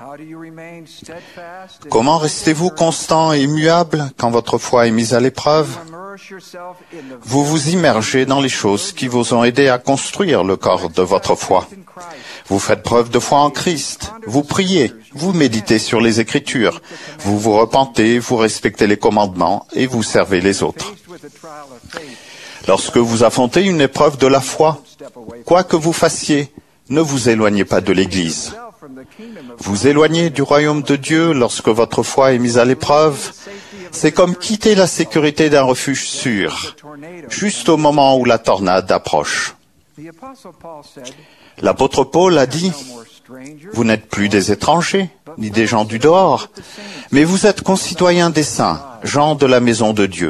Comment restez-vous constant et immuable quand votre foi est mise à l'épreuve? Vous vous immergez dans les choses qui vous ont aidé à construire le corps de votre foi. Vous faites preuve de foi en Christ. Vous priez, vous méditez sur les Écritures. Vous vous repentez, vous respectez les commandements et vous servez les autres. Lorsque vous affrontez une épreuve de la foi, quoi que vous fassiez, ne vous éloignez pas de l'Église. Vous éloigner du royaume de Dieu lorsque votre foi est mise à l'épreuve, c'est comme quitter la sécurité d'un refuge sûr, juste au moment où la tornade approche. L'apôtre Paul a dit, « Vous n'êtes plus des étrangers, ni des gens du dehors, mais vous êtes concitoyens des saints, gens de la maison de Dieu. »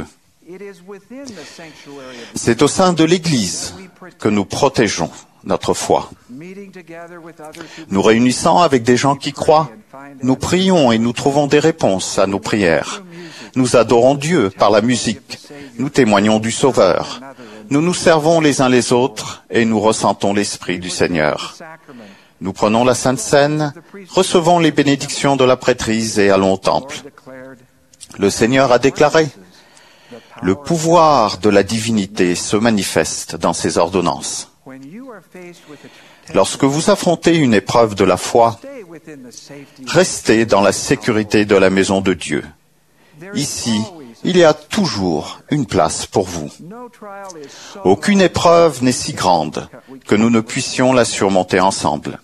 C'est au sein de l'Église que nous protégeons notre foi. Nous réunissant avec des gens qui croient, nous prions et nous trouvons des réponses à nos prières. Nous adorons Dieu par la musique. Nous témoignons du Sauveur. Nous nous servons les uns les autres et nous ressentons l'Esprit du Seigneur. Nous prenons la Sainte Seine, recevons les bénédictions de la prêtrise et allons au temple. Le Seigneur a déclaré, « Le pouvoir de la divinité se manifeste dans ces ordonnances. » Lorsque vous affrontez une épreuve de la foi, restez dans la sécurité de la maison de Dieu. Ici, il y a toujours une place pour vous. Aucune épreuve n'est si grande que nous ne puissions la surmonter ensemble.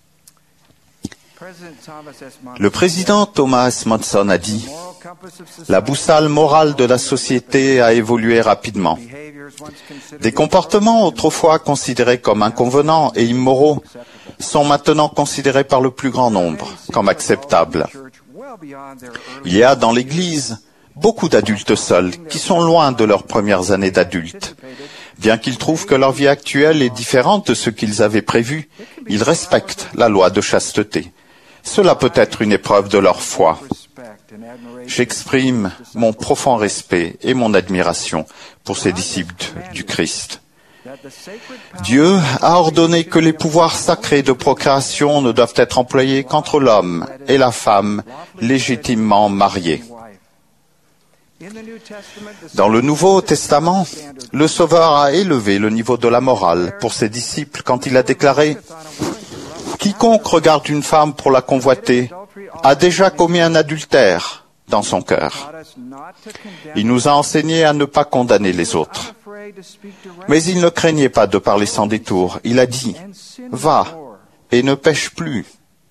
Le président Thomas S. Monson a dit « La boussole morale de la société a évolué rapidement. Des comportements autrefois considérés comme inconvenants et immoraux sont maintenant considérés par le plus grand nombre comme acceptables. Il y a dans l'Église beaucoup d'adultes seuls qui sont loin de leurs premières années d'adultes. Bien qu'ils trouvent que leur vie actuelle est différente de ce qu'ils avaient prévu, ils respectent la loi de chasteté. Cela peut être une épreuve de leur foi. J'exprime mon profond respect et mon admiration pour ces disciples du Christ. Dieu a ordonné que les pouvoirs sacrés de procréation ne doivent être employés qu'entre l'homme et la femme légitimement mariés. Dans le Nouveau Testament, le Sauveur a élevé le niveau de la morale pour ses disciples quand il a déclaré « Quiconque regarde une femme pour la convoiter a déjà commis un adultère dans son cœur. » Il nous a enseigné à ne pas condamner les autres. Mais il ne craignait pas de parler sans détour. Il a dit « Va et ne pêche plus. »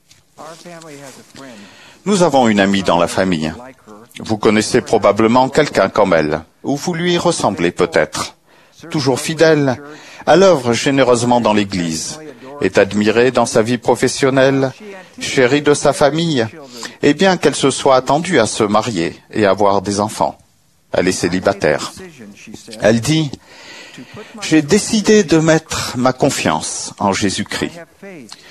Nous avons une amie dans la famille. Vous connaissez probablement quelqu'un comme elle, ou vous lui ressemblez peut-être. Toujours fidèle, elle œuvre généreusement dans l'Église, est admirée dans sa vie professionnelle, chérie de sa famille, et bien qu'elle se soit attendue à se marier et avoir des enfants. Elle est célibataire. Elle dit « J'ai décidé de mettre ma confiance en Jésus-Christ.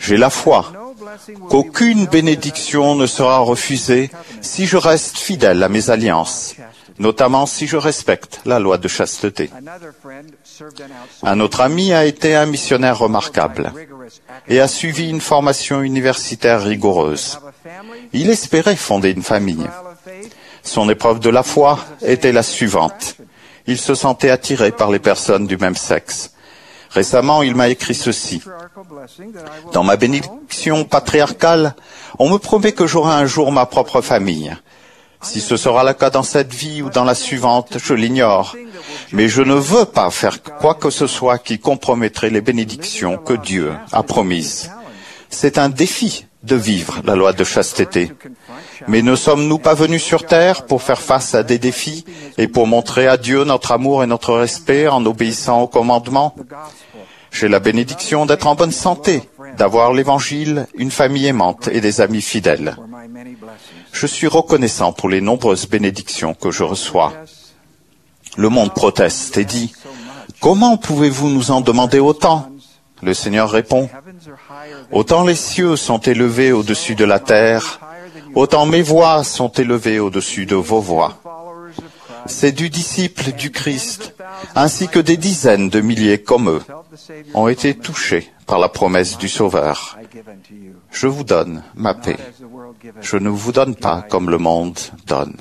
J'ai la foi qu'aucune bénédiction ne sera refusée si je reste fidèle à mes alliances, notamment si je respecte la loi de chasteté. Un autre ami a été un missionnaire remarquable et a suivi une formation universitaire rigoureuse. Il espérait fonder une famille. Son épreuve de la foi était la suivante. Il se sentait attiré par les personnes du même sexe. Récemment, il m'a écrit ceci. Dans ma bénédiction patriarcale, on me promet que j'aurai un jour ma propre famille. Si ce sera le cas dans cette vie ou dans la suivante, je l'ignore. Mais je ne veux pas faire quoi que ce soit qui compromettrait les bénédictions que Dieu a promises. C'est un défi de vivre la loi de chasteté. Mais ne sommes-nous pas venus sur terre pour faire face à des défis et pour montrer à Dieu notre amour et notre respect en obéissant aux commandements? J'ai la bénédiction d'être en bonne santé, d'avoir l'Évangile, une famille aimante et des amis fidèles. Je suis reconnaissant pour les nombreuses bénédictions que je reçois. Le monde proteste et dit, « Comment pouvez-vous nous en demander autant ?» Le Seigneur répond, « Autant les cieux sont élevés au-dessus de la terre, autant mes voix sont élevées au-dessus de vos voix. » Ces du disciple du Christ, ainsi que des dizaines de milliers comme eux, ont été touchés par la promesse du Sauveur. Je vous donne ma paix. Je ne vous donne pas comme le monde donne.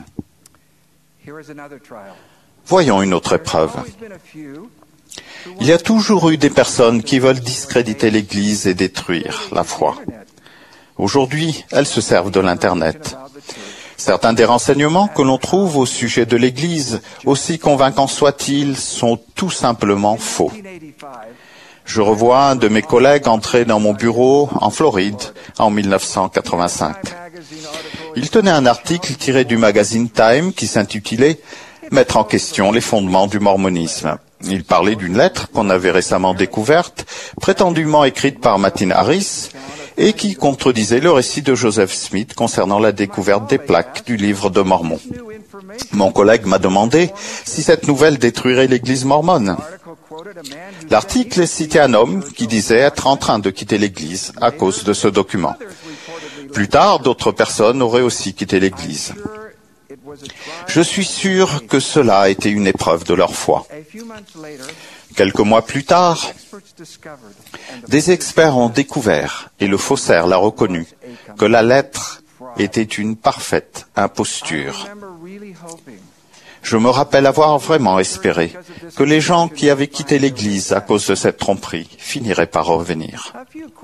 Voyons une autre épreuve. Il y a toujours eu des personnes qui veulent discréditer l'Église et détruire la foi. Aujourd'hui, elles se servent de l'Internet. Certains des renseignements que l'on trouve au sujet de l'Église, aussi convaincants soient-ils, sont tout simplement faux. Je revois un de mes collègues entrer dans mon bureau en Floride en mille neuf cent quatre-vingt-cinq. Il tenait un article tiré du magazine Time qui s'intitulait « Mettre en question les fondements du mormonisme ». Il parlait d'une lettre qu'on avait récemment découverte, prétendument écrite par Martin Harris, et qui contredisait le récit de Joseph Smith concernant la découverte des plaques du livre de Mormon. Mon collègue m'a demandé si cette nouvelle détruirait l'Église mormone. L'article citait un homme qui disait être en train de quitter l'Église à cause de ce document. Plus tard, d'autres personnes auraient aussi quitté l'Église. Je suis sûr que cela a été une épreuve de leur foi. Quelques mois plus tard, des experts ont découvert, et le faussaire l'a reconnu, que la lettre était une parfaite imposture. Je me rappelle avoir vraiment espéré que les gens qui avaient quitté l'Église à cause de cette tromperie finiraient par revenir.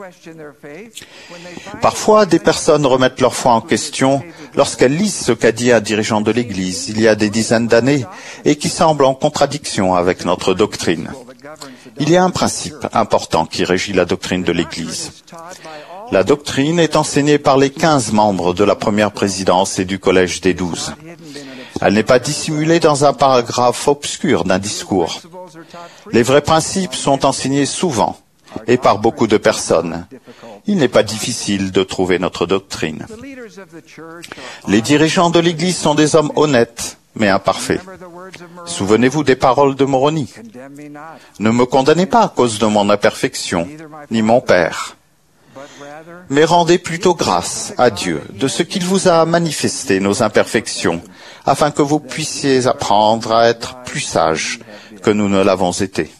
Parfois, des personnes remettent leur foi en question lorsqu'elles lisent ce qu'a dit un dirigeant de l'Église il y a des dizaines d'années et qui semble en contradiction avec notre doctrine. Il y a un principe important qui régit la doctrine de l'Église. La doctrine est enseignée par les quinze membres de la première présidence et du collège des douze. Elle n'est pas dissimulée dans un paragraphe obscur d'un discours. Les vrais principes sont enseignés souvent et par beaucoup de personnes. Il n'est pas difficile de trouver notre doctrine. Les dirigeants de l'Église sont des hommes honnêtes, mais imparfaits. Souvenez-vous des paroles de Moroni. Ne me condamnez pas à cause de mon imperfection, ni mon Père. Mais rendez plutôt grâce à Dieu de ce qu'il vous a manifesté nos imperfections, afin que vous puissiez apprendre à être plus sages que nous ne l'avons été.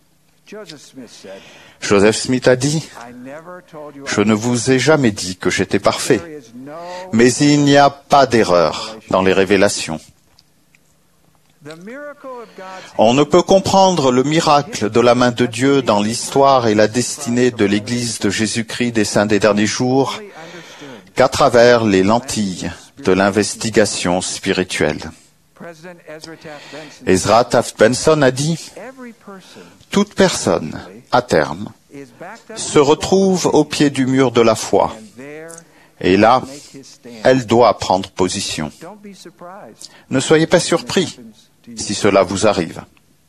Joseph Smith a dit, « Je ne vous ai jamais dit que j'étais parfait, mais il n'y a pas d'erreur dans les révélations. » On ne peut comprendre le miracle de la main de Dieu dans l'histoire et la destinée de l'Église de Jésus-Christ des Saints des derniers jours qu'à travers les lentilles de l'investigation spirituelle. Ezra Taft Benson a dit « Toute personne, à terme, se retrouve au pied du mur de la foi, et là, elle doit prendre position. Ne soyez pas surpris si cela vous arrive.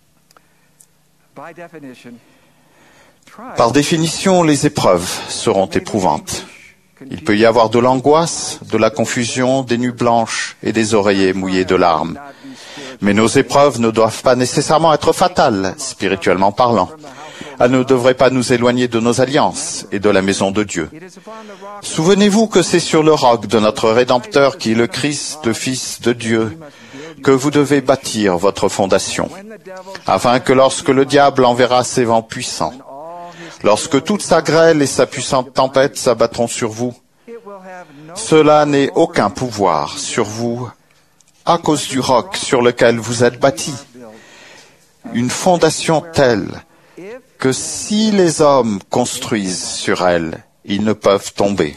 Par définition, les épreuves seront éprouvantes. Il peut y avoir de l'angoisse, de la confusion, des nuits blanches et des oreillers mouillés de larmes. Mais nos épreuves ne doivent pas nécessairement être fatales, spirituellement parlant. Elle ne devrait pas nous éloigner de nos alliances et de la maison de Dieu. Souvenez-vous que c'est sur le roc de notre Rédempteur, qui est le Christ, le Fils de Dieu, que vous devez bâtir votre fondation, afin que lorsque le diable enverra ses vents puissants, lorsque toute sa grêle et sa puissante tempête s'abattront sur vous, cela n'ait aucun pouvoir sur vous à cause du roc sur lequel vous êtes bâtis. Une fondation telle que si les hommes construisent sur elle, ils ne peuvent tomber.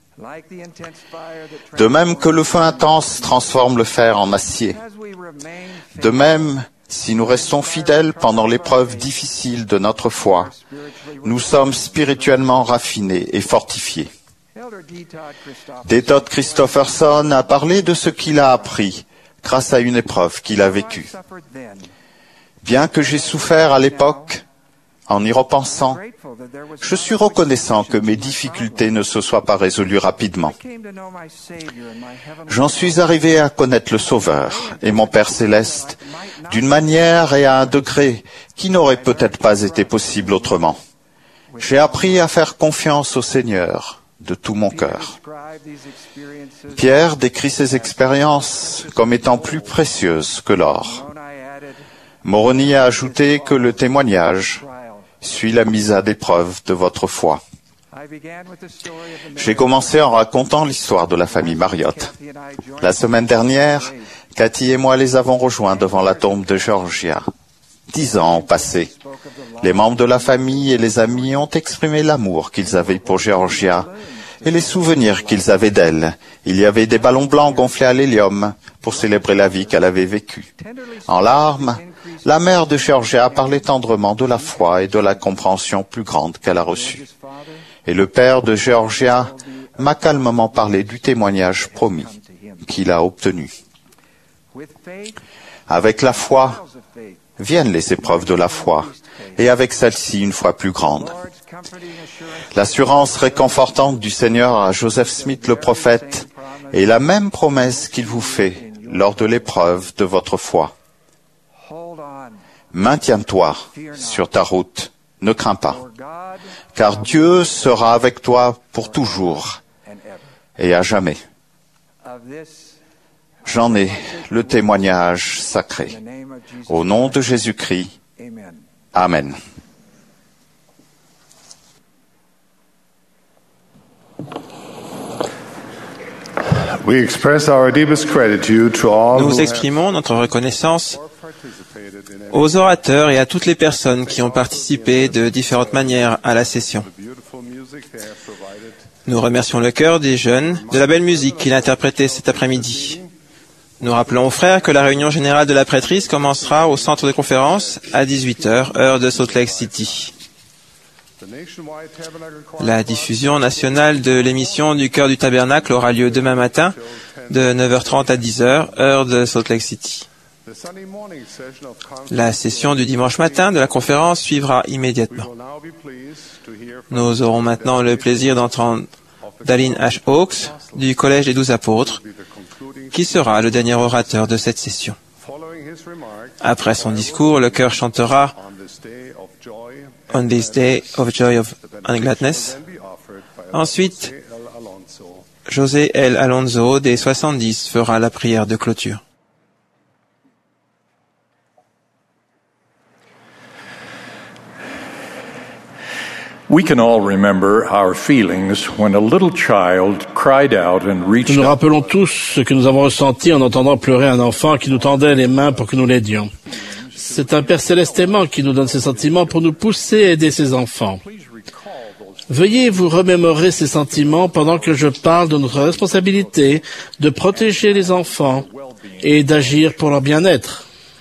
De même que le feu intense transforme le fer en acier, de même, si nous restons fidèles pendant l'épreuve difficile de notre foi, nous sommes spirituellement raffinés et fortifiés. D. Todd Christofferson a parlé de ce qu'il a appris grâce à une épreuve qu'il a vécue. Bien que j'ai souffert à l'époque, en y repensant, je suis reconnaissant que mes difficultés ne se soient pas résolues rapidement. J'en suis arrivé à connaître le Sauveur et mon Père céleste d'une manière et à un degré qui n'aurait peut-être pas été possible autrement. J'ai appris à faire confiance au Seigneur de tout mon cœur. Pierre décrit ces expériences comme étant plus précieuses que l'or. Moroni a ajouté que le témoignage suit la mise à l'épreuve de votre foi. J'ai commencé en racontant l'histoire de la famille Marriott. La semaine dernière, Cathy et moi les avons rejoints devant la tombe de Georgia. Dix ans ont passé. Les membres de la famille et les amis ont exprimé l'amour qu'ils avaient pour Georgia et les souvenirs qu'ils avaient d'elle. Il y avait des ballons blancs gonflés à l'hélium pour célébrer la vie qu'elle avait vécue. En larmes, la mère de Georgia parlait tendrement de la foi et de la compréhension plus grande qu'elle a reçue. Et le père de Georgia m'a calmement parlé du témoignage promis qu'il a obtenu. Avec la foi, viennent les épreuves de la foi, et avec celle-ci une foi plus grande. L'assurance réconfortante du Seigneur à Joseph Smith le prophète est la même promesse qu'il vous fait lors de l'épreuve de votre foi. Maintiens-toi sur ta route, ne crains pas, car Dieu sera avec toi pour toujours et à jamais. J'en ai le témoignage sacré. Au nom de Jésus-Christ, Amen. Nous exprimons notre reconnaissance aux orateurs et à toutes les personnes qui ont participé de différentes manières à la session. Nous remercions le chœur des jeunes de la belle musique qu'il a interprétée cet après-midi. Nous rappelons aux frères que la réunion générale de la prêtrise commencera au centre de conférence à dix-huit heures, heure de Salt Lake City. La diffusion nationale de l'émission du Chœur du Tabernacle aura lieu demain matin de neuf heures trente à dix heures, heure de Salt Lake City. La session du dimanche matin de la conférence suivra immédiatement. Nous aurons maintenant le plaisir d'entendre Dallin H. Hawkes du Collège des Douze Apôtres, qui sera le dernier orateur de cette session. Après son discours, le chœur chantera « On this day of joy and gladness ». Ensuite, José L. Alonso des soixante-dix fera la prière de clôture. We can all remember our feelings when a little child cried out and reached out. Nous nous rappelons tous ce que nous avons ressenti en entendant pleurer un enfant qui nous tendait les mains pour que nous l'aidions. C'est un Père céleste aimant qui nous donne ces sentiments pour nous pousser à aider ses enfants. Veuillez vous remémorer ces sentiments pendant que je parle de notre responsabilité de protéger les enfants et d'agir pour leur bien-être.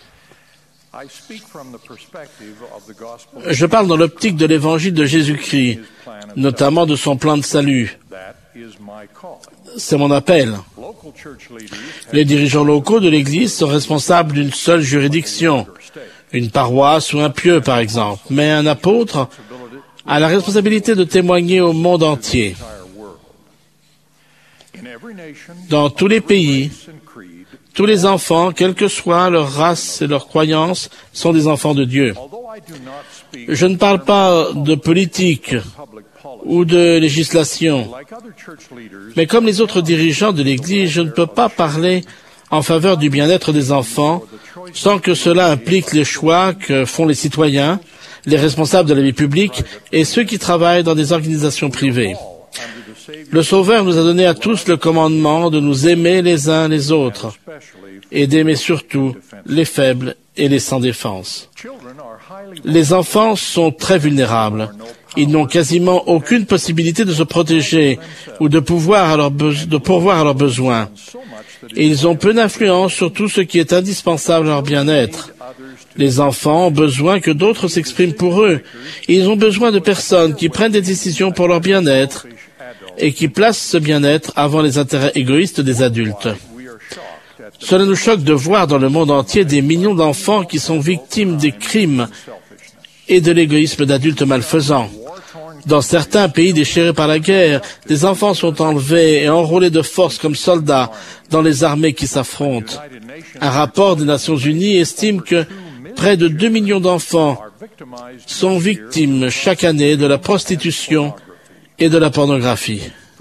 Je parle dans l'optique de l'évangile de Jésus-Christ, notamment de son plan de salut. C'est mon appel. Les dirigeants locaux de l'Église sont responsables d'une seule juridiction, une paroisse ou un pieu par exemple, mais un apôtre a la responsabilité de témoigner au monde entier. Dans tous les pays, Tous les enfants, quelle que soit leur race et leur croyance, sont des enfants de Dieu. Je ne parle pas de politique ou de législation, mais comme les autres dirigeants de l'Église, je ne peux pas parler en faveur du bien-être des enfants sans que cela implique les choix que font les citoyens, les responsables de la vie publique et ceux qui travaillent dans des organisations privées. Le Sauveur nous a donné à tous le commandement de nous aimer les uns les autres et d'aimer surtout les faibles et les sans défense. Les enfants sont très vulnérables. Ils n'ont quasiment aucune possibilité de se protéger ou de, pouvoir à leur be- de pourvoir à leurs besoins. Et ils ont peu d'influence sur tout ce qui est indispensable à leur bien-être. Les enfants ont besoin que d'autres s'expriment pour eux. Ils ont besoin de personnes qui prennent des décisions pour leur bien-être et qui placent ce bien-être avant les intérêts égoïstes des adultes. Cela nous choque de voir dans le monde entier des millions d'enfants qui sont victimes des crimes et de l'égoïsme d'adultes malfaisants. Dans certains pays déchirés par la guerre, des enfants sont enlevés et enrôlés de force comme soldats dans les armées qui s'affrontent. Un rapport des Nations Unies estime que près de deux millions d'enfants sont victimes chaque année de la prostitution et de la pornographie.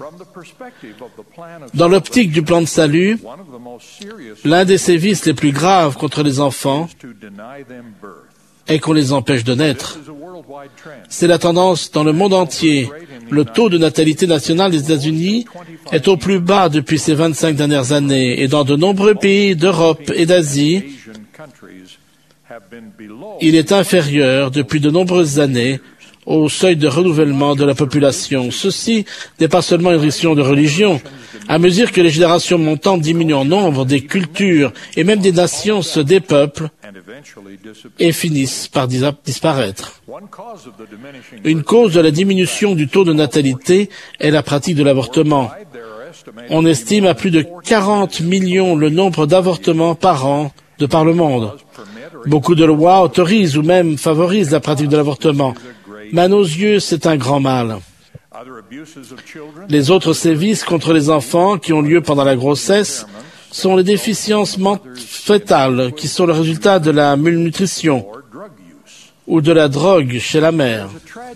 Dans l'optique du plan de salut, l'un des sévices les plus graves contre les enfants est qu'on les empêche de naître. C'est la tendance dans le monde entier. Le taux de natalité nationale des États-Unis est au plus bas depuis ces vingt-cinq dernières années et dans de nombreux pays d'Europe et d'Asie, il est inférieur depuis de nombreuses années au seuil de renouvellement de la population. Ceci n'est pas seulement une question de religion. À mesure que les générations montantes diminuent en nombre, des cultures et même des nations se dépeuplent et finissent par dis- disparaître. Une cause de la diminution du taux de natalité est la pratique de l'avortement. On estime à plus de quarante millions le nombre d'avortements par an de par le monde. Beaucoup de lois autorisent ou même favorisent la pratique de l'avortement. Mais à nos yeux, c'est un grand mal. Les autres sévices contre les enfants qui ont lieu pendant la grossesse sont les déficiences fœtales qui sont le résultat de la malnutrition ou de la drogue chez la mère.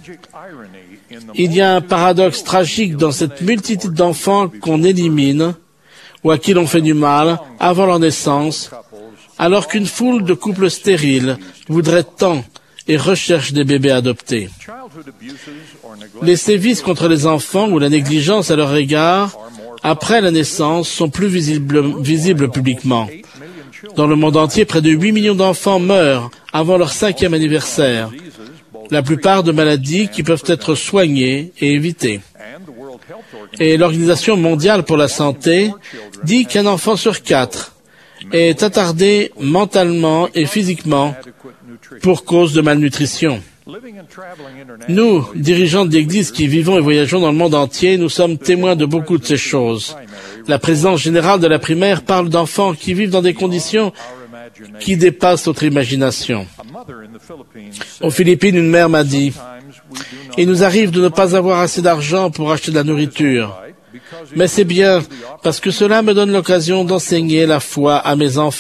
Il y a un paradoxe tragique dans cette multitude d'enfants qu'on élimine ou à qui l'on fait du mal avant leur naissance, alors qu'une foule de couples stériles voudrait tant et recherche des bébés adoptés. Les sévices contre les enfants ou la négligence à leur égard, après la naissance, sont plus visibles, visibles publiquement. Dans le monde entier, près de huit millions d'enfants meurent avant leur cinquième anniversaire, la plupart de maladies qui peuvent être soignées et évitées. Et l'Organisation mondiale pour la santé dit qu'un enfant sur quatre est attardé mentalement et physiquement pour cause de malnutrition. Nous, dirigeants de l'Église qui vivons et voyageons dans le monde entier, nous sommes témoins de beaucoup de ces choses. La présidence générale de la primaire parle d'enfants qui vivent dans des conditions qui dépassent notre imagination. Aux Philippines, une mère m'a dit « Il nous arrive de ne pas avoir assez d'argent pour acheter de la nourriture. Mais c'est bien, parce que cela me donne l'occasion d'enseigner la foi à mes enfants. »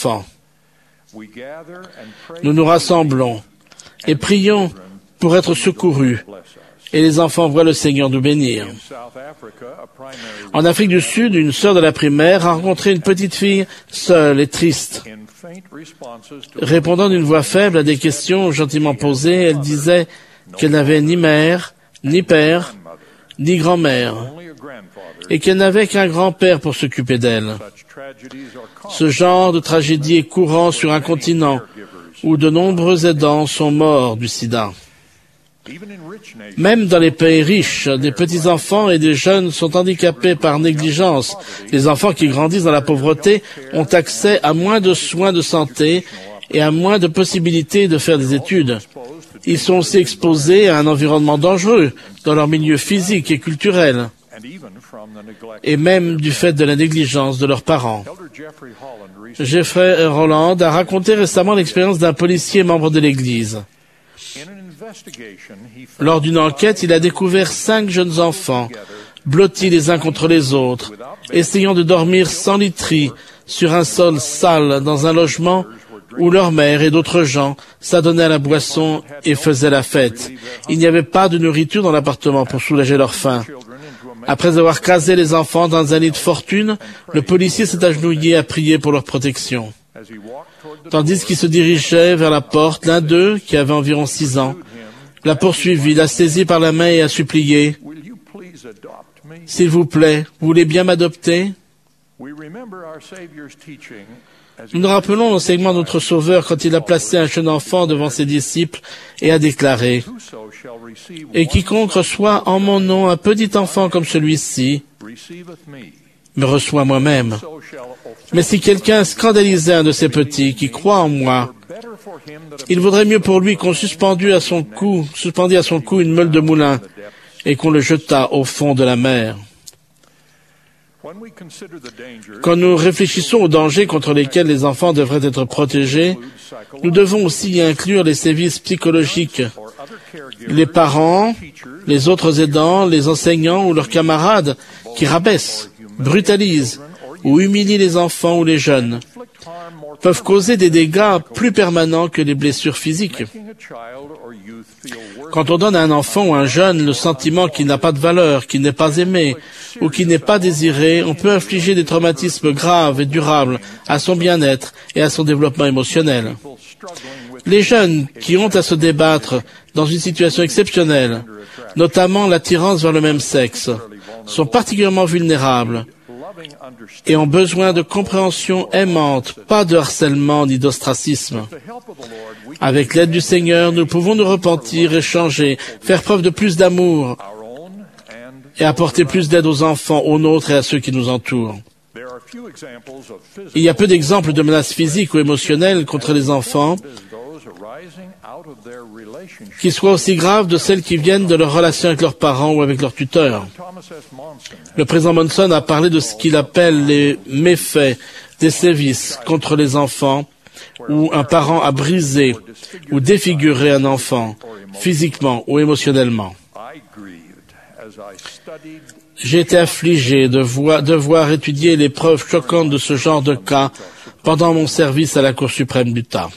Nous nous rassemblons et prions pour être secourus, et les enfants voient le Seigneur nous bénir. En Afrique du Sud, une sœur de la primaire a rencontré une petite fille seule et triste. Répondant d'une voix faible à des questions gentiment posées, elle disait qu'elle n'avait ni mère, ni père, ni grand-mère, et qu'elle n'avait qu'un grand-père pour s'occuper d'elle. Ce genre de tragédie est courant sur un continent où de nombreux aidants sont morts du sida. Même dans les pays riches, des petits-enfants et des jeunes sont handicapés par négligence. Les enfants qui grandissent dans la pauvreté ont accès à moins de soins de santé et à moins de possibilités de faire des études. Ils sont aussi exposés à un environnement dangereux dans leur milieu physique et culturel, et même du fait de la négligence de leurs parents. Jeffrey Holland a raconté récemment l'expérience d'un policier membre de l'Église. Lors d'une enquête, il a découvert cinq jeunes enfants, blottis les uns contre les autres, essayant de dormir sans literie, sur un sol sale dans un logement où leur mère et d'autres gens s'adonnaient à la boisson et faisaient la fête. Il n'y avait pas de nourriture dans l'appartement pour soulager leur faim. Après avoir casé les enfants dans un lit de fortune, le policier s'est agenouillé à prier pour leur protection. Tandis qu'il se dirigeait vers la porte, l'un d'eux, qui avait environ six ans, l'a poursuivi, l'a saisi par la main et a supplié « S'il vous plaît, vous voulez bien m'adopter ?» Nous nous rappelons l'enseignement de notre Sauveur quand il a placé un jeune enfant devant ses disciples et a déclaré « Et quiconque reçoit en mon nom un petit enfant comme celui-ci, me reçoit moi-même. Mais si quelqu'un scandalisait un de ces petits qui croit en moi, il vaudrait mieux pour lui qu'on suspendît à son cou, suspendît à son cou une meule de moulin et qu'on le jetât au fond de la mer. » Quand nous réfléchissons aux dangers contre lesquels les enfants devraient être protégés, nous devons aussi y inclure les sévices psychologiques. Les parents, les autres aidants, les enseignants ou leurs camarades qui rabaissent, brutalisent ou humilient les enfants ou les jeunes peuvent causer des dégâts plus permanents que les blessures physiques. Quand on donne à un enfant ou à un jeune le sentiment qu'il n'a pas de valeur, qu'il n'est pas aimé ou qu'il n'est pas désiré, on peut infliger des traumatismes graves et durables à son bien-être et à son développement émotionnel. Les jeunes qui ont à se débattre dans une situation exceptionnelle, notamment l'attirance vers le même sexe, sont particulièrement vulnérables et ont besoin de compréhension aimante, pas de harcèlement ni d'ostracisme. Avec l'aide du Seigneur, nous pouvons nous repentir et changer, faire preuve de plus d'amour et apporter plus d'aide aux enfants, aux nôtres et à ceux qui nous entourent. Il y a peu d'exemples de menaces physiques ou émotionnelles contre les enfants qui soient aussi graves de celles qui viennent de leur relation avec leurs parents ou avec leurs tuteurs. Le président Monson a parlé de ce qu'il appelle les méfaits des sévices contre les enfants où un parent a brisé ou défiguré un enfant, physiquement ou émotionnellement. J'ai été affligé de voir, de voir étudier les preuves choquantes de ce genre de cas pendant mon service à la Cour suprême d'Utah.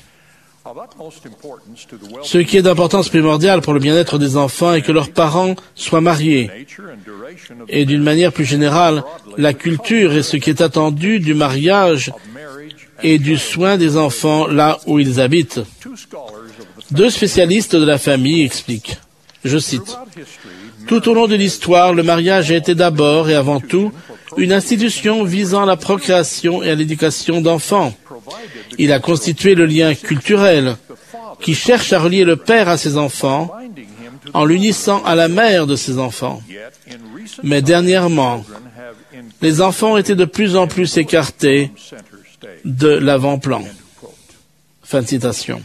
Ce qui est d'importance primordiale pour le bien-être des enfants est que leurs parents soient mariés. Et d'une manière plus générale, la culture et ce qui est attendu du mariage et du soin des enfants là où ils habitent. Deux spécialistes de la famille expliquent, je cite, « Tout au long de l'histoire, le mariage a été d'abord et avant tout une institution visant à la procréation et à l'éducation d'enfants. Il a constitué le lien culturel qui cherche à relier le père à ses enfants en l'unissant à la mère de ses enfants. Mais dernièrement, les enfants ont été de plus en plus écartés de l'avant-plan. » Fin de citation.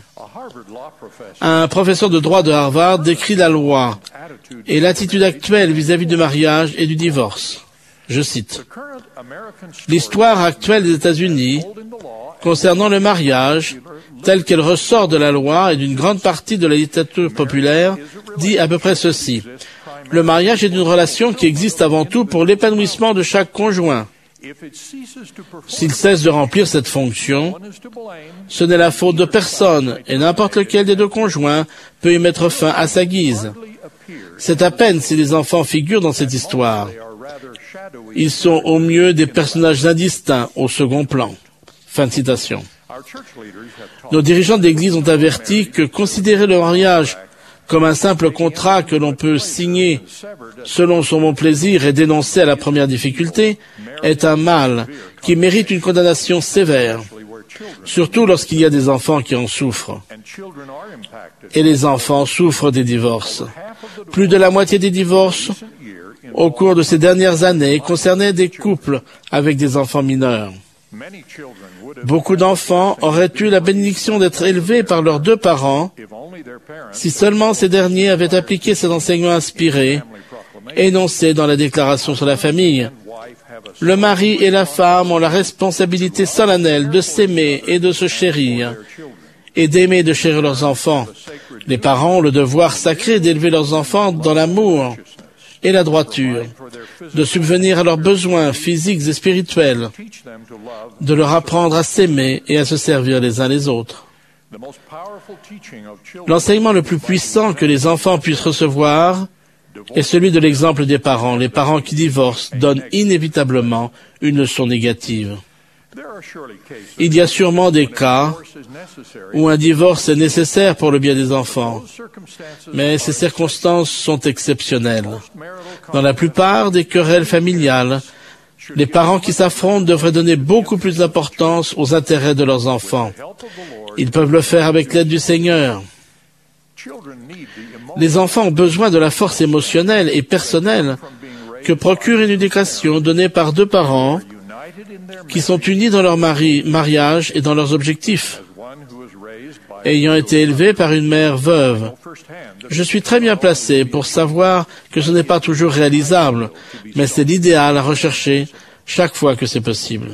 Un professeur de droit de Harvard décrit la loi et l'attitude actuelle vis-à-vis du mariage et du divorce. Je cite, « L'histoire actuelle des États-Unis concernant le mariage, telle qu'elle ressort de la loi et d'une grande partie de la littérature populaire, dit à peu près ceci. Le mariage est une relation qui existe avant tout pour l'épanouissement de chaque conjoint. S'il cesse de remplir cette fonction, ce n'est la faute de personne et n'importe lequel des deux conjoints peut y mettre fin à sa guise. C'est à peine si les enfants figurent dans cette histoire. Ils sont au mieux des personnages indistincts au second plan. » Fin de citation. Nos dirigeants d'Église ont averti que considérer le mariage comme un simple contrat que l'on peut signer selon son bon plaisir et dénoncer à la première difficulté est un mal qui mérite une condamnation sévère, surtout lorsqu'il y a des enfants qui en souffrent. Et les enfants souffrent des divorces. Plus de la moitié des divorces au cours de ces dernières années concernaient des couples avec des enfants mineurs. Beaucoup d'enfants auraient eu la bénédiction d'être élevés par leurs deux parents si seulement ces derniers avaient appliqué ces enseignements inspirés énoncés dans la Déclaration sur la famille. Le mari et la femme ont la responsabilité solennelle de s'aimer et de se chérir et d'aimer et de chérir leurs enfants. Les parents ont le devoir sacré d'élever leurs enfants dans l'amour et la droiture, de subvenir à leurs besoins physiques et spirituels, de leur apprendre à s'aimer et à se servir les uns les autres. L'enseignement le plus puissant que les enfants puissent recevoir est celui de l'exemple des parents. Les parents qui divorcent donnent inévitablement une leçon négative. Il y a sûrement des cas où un divorce est nécessaire pour le bien des enfants, mais ces circonstances sont exceptionnelles. Dans la plupart des querelles familiales, les parents qui s'affrontent devraient donner beaucoup plus d'importance aux intérêts de leurs enfants. Ils peuvent le faire avec l'aide du Seigneur. Les enfants ont besoin de la force émotionnelle et personnelle que procure une éducation donnée par deux parents qui sont unis dans leur mari, mariage et dans leurs objectifs. Ayant été élevé par une mère veuve, je suis très bien placé pour savoir que ce n'est pas toujours réalisable, mais c'est l'idéal à rechercher chaque fois que c'est possible.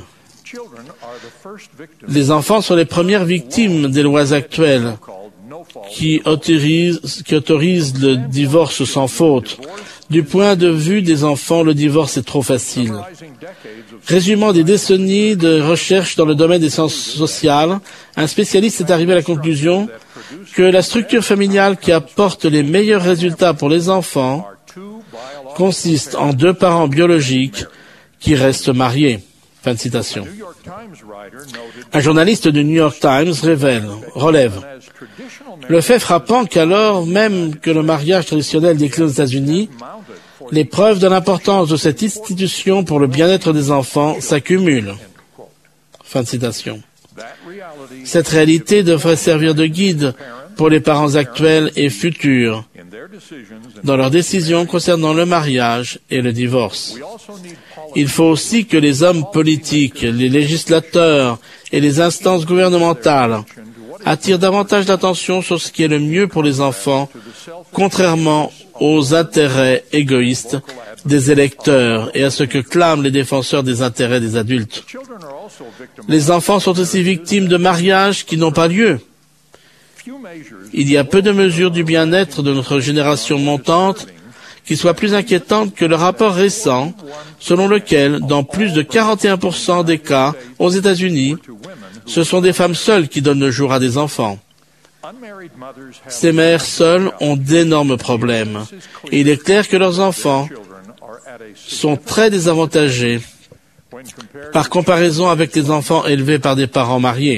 Les enfants sont les premières victimes des lois actuelles qui autorisent, qui autorisent le divorce sans faute. Du point de vue des enfants, le divorce est trop facile. Résumant des décennies de recherche dans le domaine des sciences sociales, un spécialiste est arrivé à la conclusion que la structure familiale qui apporte les meilleurs résultats pour les enfants consiste en deux parents biologiques qui restent mariés. Fin de citation. Un journaliste du New York Times révèle, relève le fait frappant qu'alors même que le mariage traditionnel décline aux États-Unis, les preuves de l'importance de cette institution pour le bien-être des enfants s'accumulent. Fin de citation. Cette réalité devrait servir de guide pour les parents actuels et futurs dans leurs décisions concernant le mariage et le divorce. Il faut aussi que les hommes politiques, les législateurs et les instances gouvernementales attirent davantage d'attention sur ce qui est le mieux pour les enfants, contrairement aux intérêts égoïstes des électeurs et à ce que clament les défenseurs des intérêts des adultes. Les enfants sont aussi victimes de mariages qui n'ont pas lieu. Il y a peu de mesures du bien-être de notre génération montante qui soient plus inquiétantes que le rapport récent selon lequel, dans plus de quarante et un pour cent des cas aux États-Unis, ce sont des femmes seules qui donnent le jour à des enfants. Ces mères seules ont d'énormes problèmes et il est clair que leurs enfants sont très désavantagés par comparaison avec les enfants élevés par des parents mariés.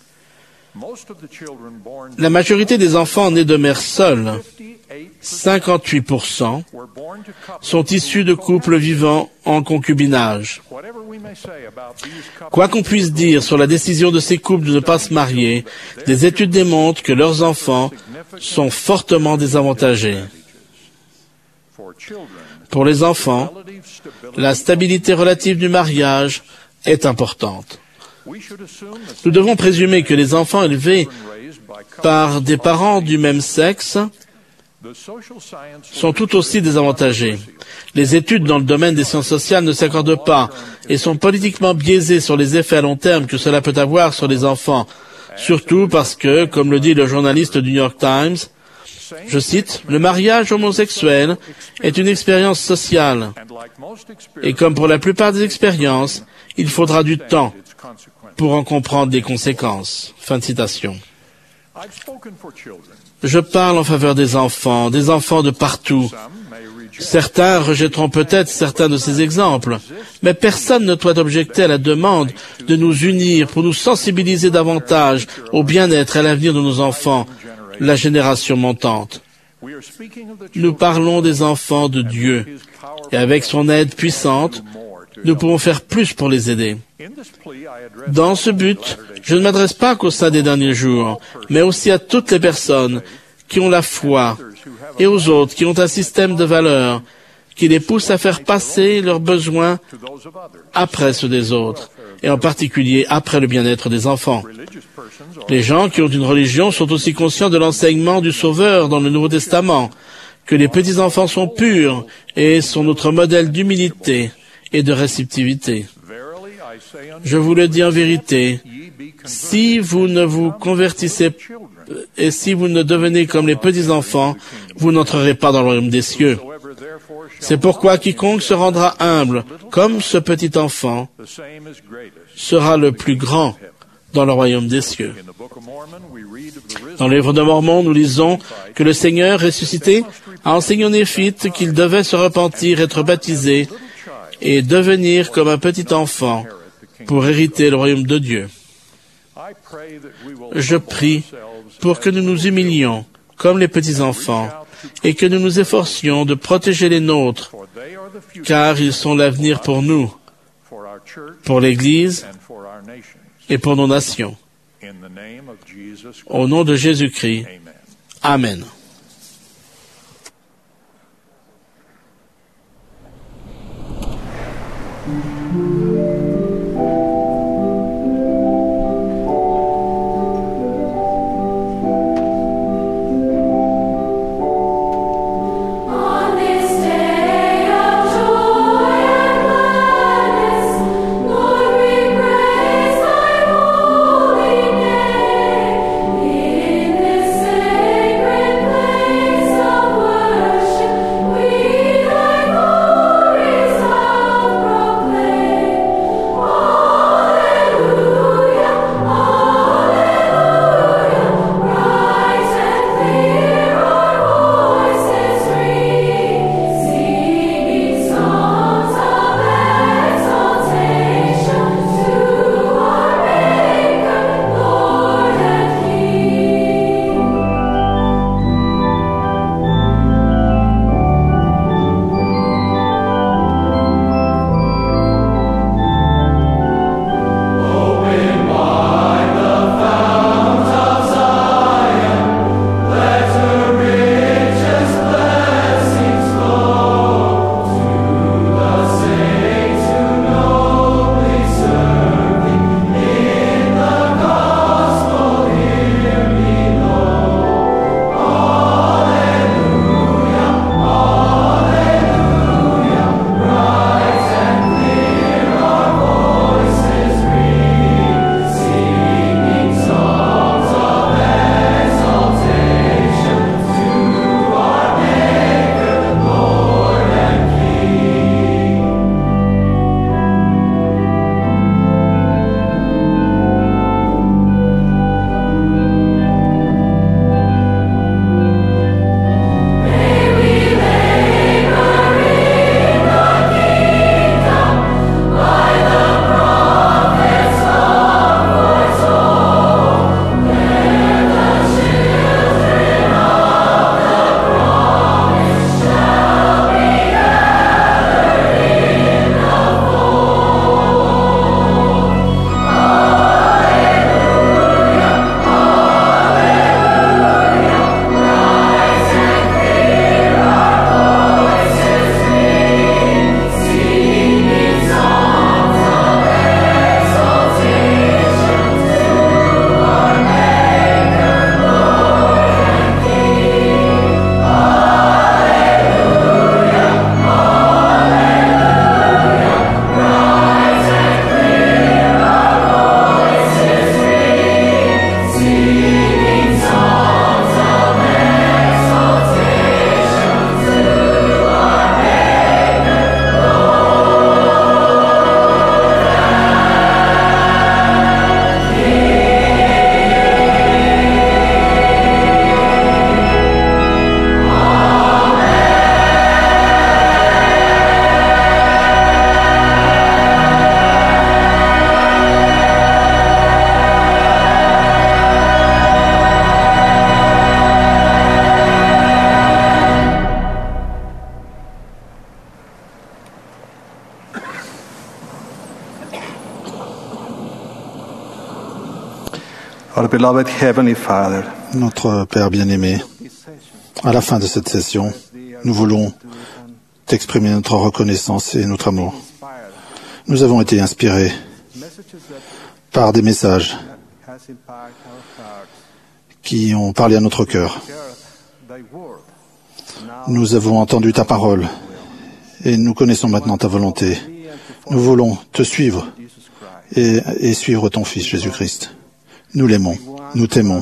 La majorité des enfants nés de mères seules, cinquante-huit pour cent, sont issus de couples vivant en concubinage. Quoi qu'on puisse dire sur la décision de ces couples de ne pas se marier, des études démontrent que leurs enfants sont fortement désavantagés. Pour les enfants, la stabilité relative du mariage est importante. Nous devons présumer que les enfants élevés par des parents du même sexe sont tout aussi désavantagés. Les études dans le domaine des sciences sociales ne s'accordent pas et sont politiquement biaisées sur les effets à long terme que cela peut avoir sur les enfants, surtout parce que, comme le dit le journaliste du New York Times, je cite, « Le mariage homosexuel est une expérience sociale et comme pour la plupart des expériences, il faudra du temps pour en comprendre les conséquences. » Fin de citation. Je parle en faveur des enfants, des enfants de partout. Certains rejetteront peut-être certains de ces exemples, mais personne ne doit objecter à la demande de nous unir pour nous sensibiliser davantage au bien-être et à l'avenir de nos enfants, la génération montante. Nous parlons des enfants de Dieu, et avec son aide puissante, nous pouvons faire plus pour les aider. Dans ce but, je ne m'adresse pas qu'au sein des derniers jours, mais aussi à toutes les personnes qui ont la foi et aux autres qui ont un système de valeurs qui les pousse à faire passer leurs besoins après ceux des autres, et en particulier après le bien-être des enfants. Les gens qui ont une religion sont aussi conscients de l'enseignement du Sauveur dans le Nouveau Testament, que les petits-enfants sont purs et sont notre modèle d'humilité et de réceptivité. Je vous le dis en vérité, si vous ne vous convertissez et si vous ne devenez comme les petits-enfants, vous n'entrerez pas dans le royaume des cieux. C'est pourquoi quiconque se rendra humble, comme ce petit enfant, sera le plus grand dans le royaume des cieux. Dans le livre de Mormon, nous lisons que le Seigneur ressuscité a enseigné aux Néphites qu'ils devaient se repentir, être baptisés et devenir comme un petit enfant pour hériter le royaume de Dieu. Je prie pour que nous nous humilions comme les petits-enfants et que nous nous efforcions de protéger les nôtres, car ils sont l'avenir pour nous, pour l'Église et pour nos nations. Au nom de Jésus-Christ, Amen. Our beloved Heavenly Father, notre Père bien-aimé, à la fin de cette session, nous voulons t'exprimer notre reconnaissance et notre amour. Nous avons été inspirés par des messages qui ont parlé à notre cœur. Nous avons entendu ta parole et nous connaissons maintenant ta volonté. Nous voulons te suivre et, et suivre ton Fils Jésus-Christ. Nous l'aimons, nous t'aimons.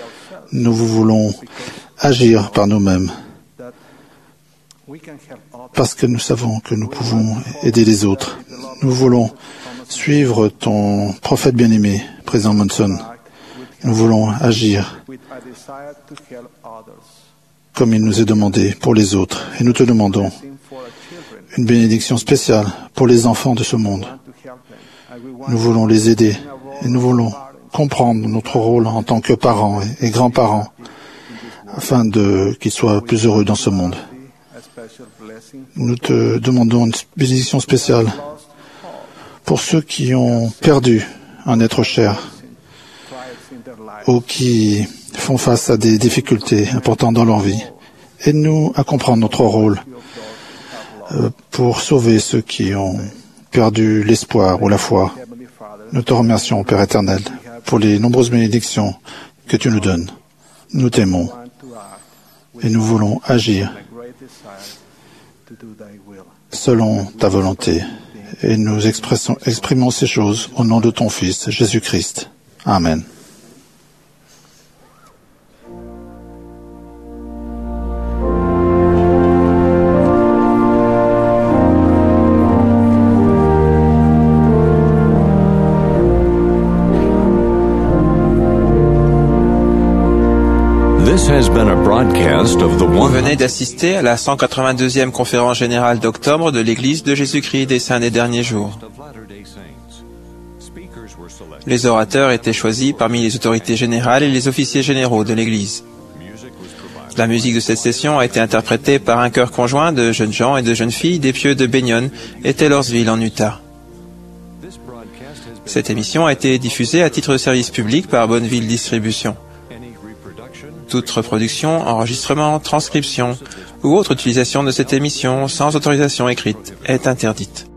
Nous voulons agir par nous-mêmes parce que nous savons que nous pouvons aider les autres. Nous voulons suivre ton prophète bien-aimé, président Monson. Nous voulons agir comme il nous est demandé pour les autres. Et nous te demandons une bénédiction spéciale pour les enfants de ce monde. Nous voulons les aider et nous voulons comprendre notre rôle en tant que parents et grands-parents afin de qu'ils soient plus heureux dans ce monde. Nous te demandons une bénédiction spéciale pour ceux qui ont perdu un être cher ou qui font face à des difficultés importantes dans leur vie. Aide-nous à comprendre notre rôle pour sauver ceux qui ont perdu l'espoir ou la foi. Nous te remercions, Père éternel, pour les nombreuses bénédictions que tu nous donnes. Nous t'aimons et nous voulons agir selon ta volonté. Et nous exprimons ces choses au nom de ton Fils, Jésus-Christ. Amen. Vous venez d'assister à la cent quatre-vingt-deuxième conférence générale d'octobre de l'Église de Jésus-Christ des Saints des Derniers Jours. Les orateurs étaient choisis parmi les autorités générales et les officiers généraux de l'Église. La musique de cette session a été interprétée par un chœur conjoint de jeunes gens et de jeunes filles des pieux de Benyon et Taylorsville en Utah. Cette émission a été diffusée à titre de service public par Bonneville Distribution. Toute reproduction, enregistrement, transcription ou autre utilisation de cette émission sans autorisation écrite est interdite.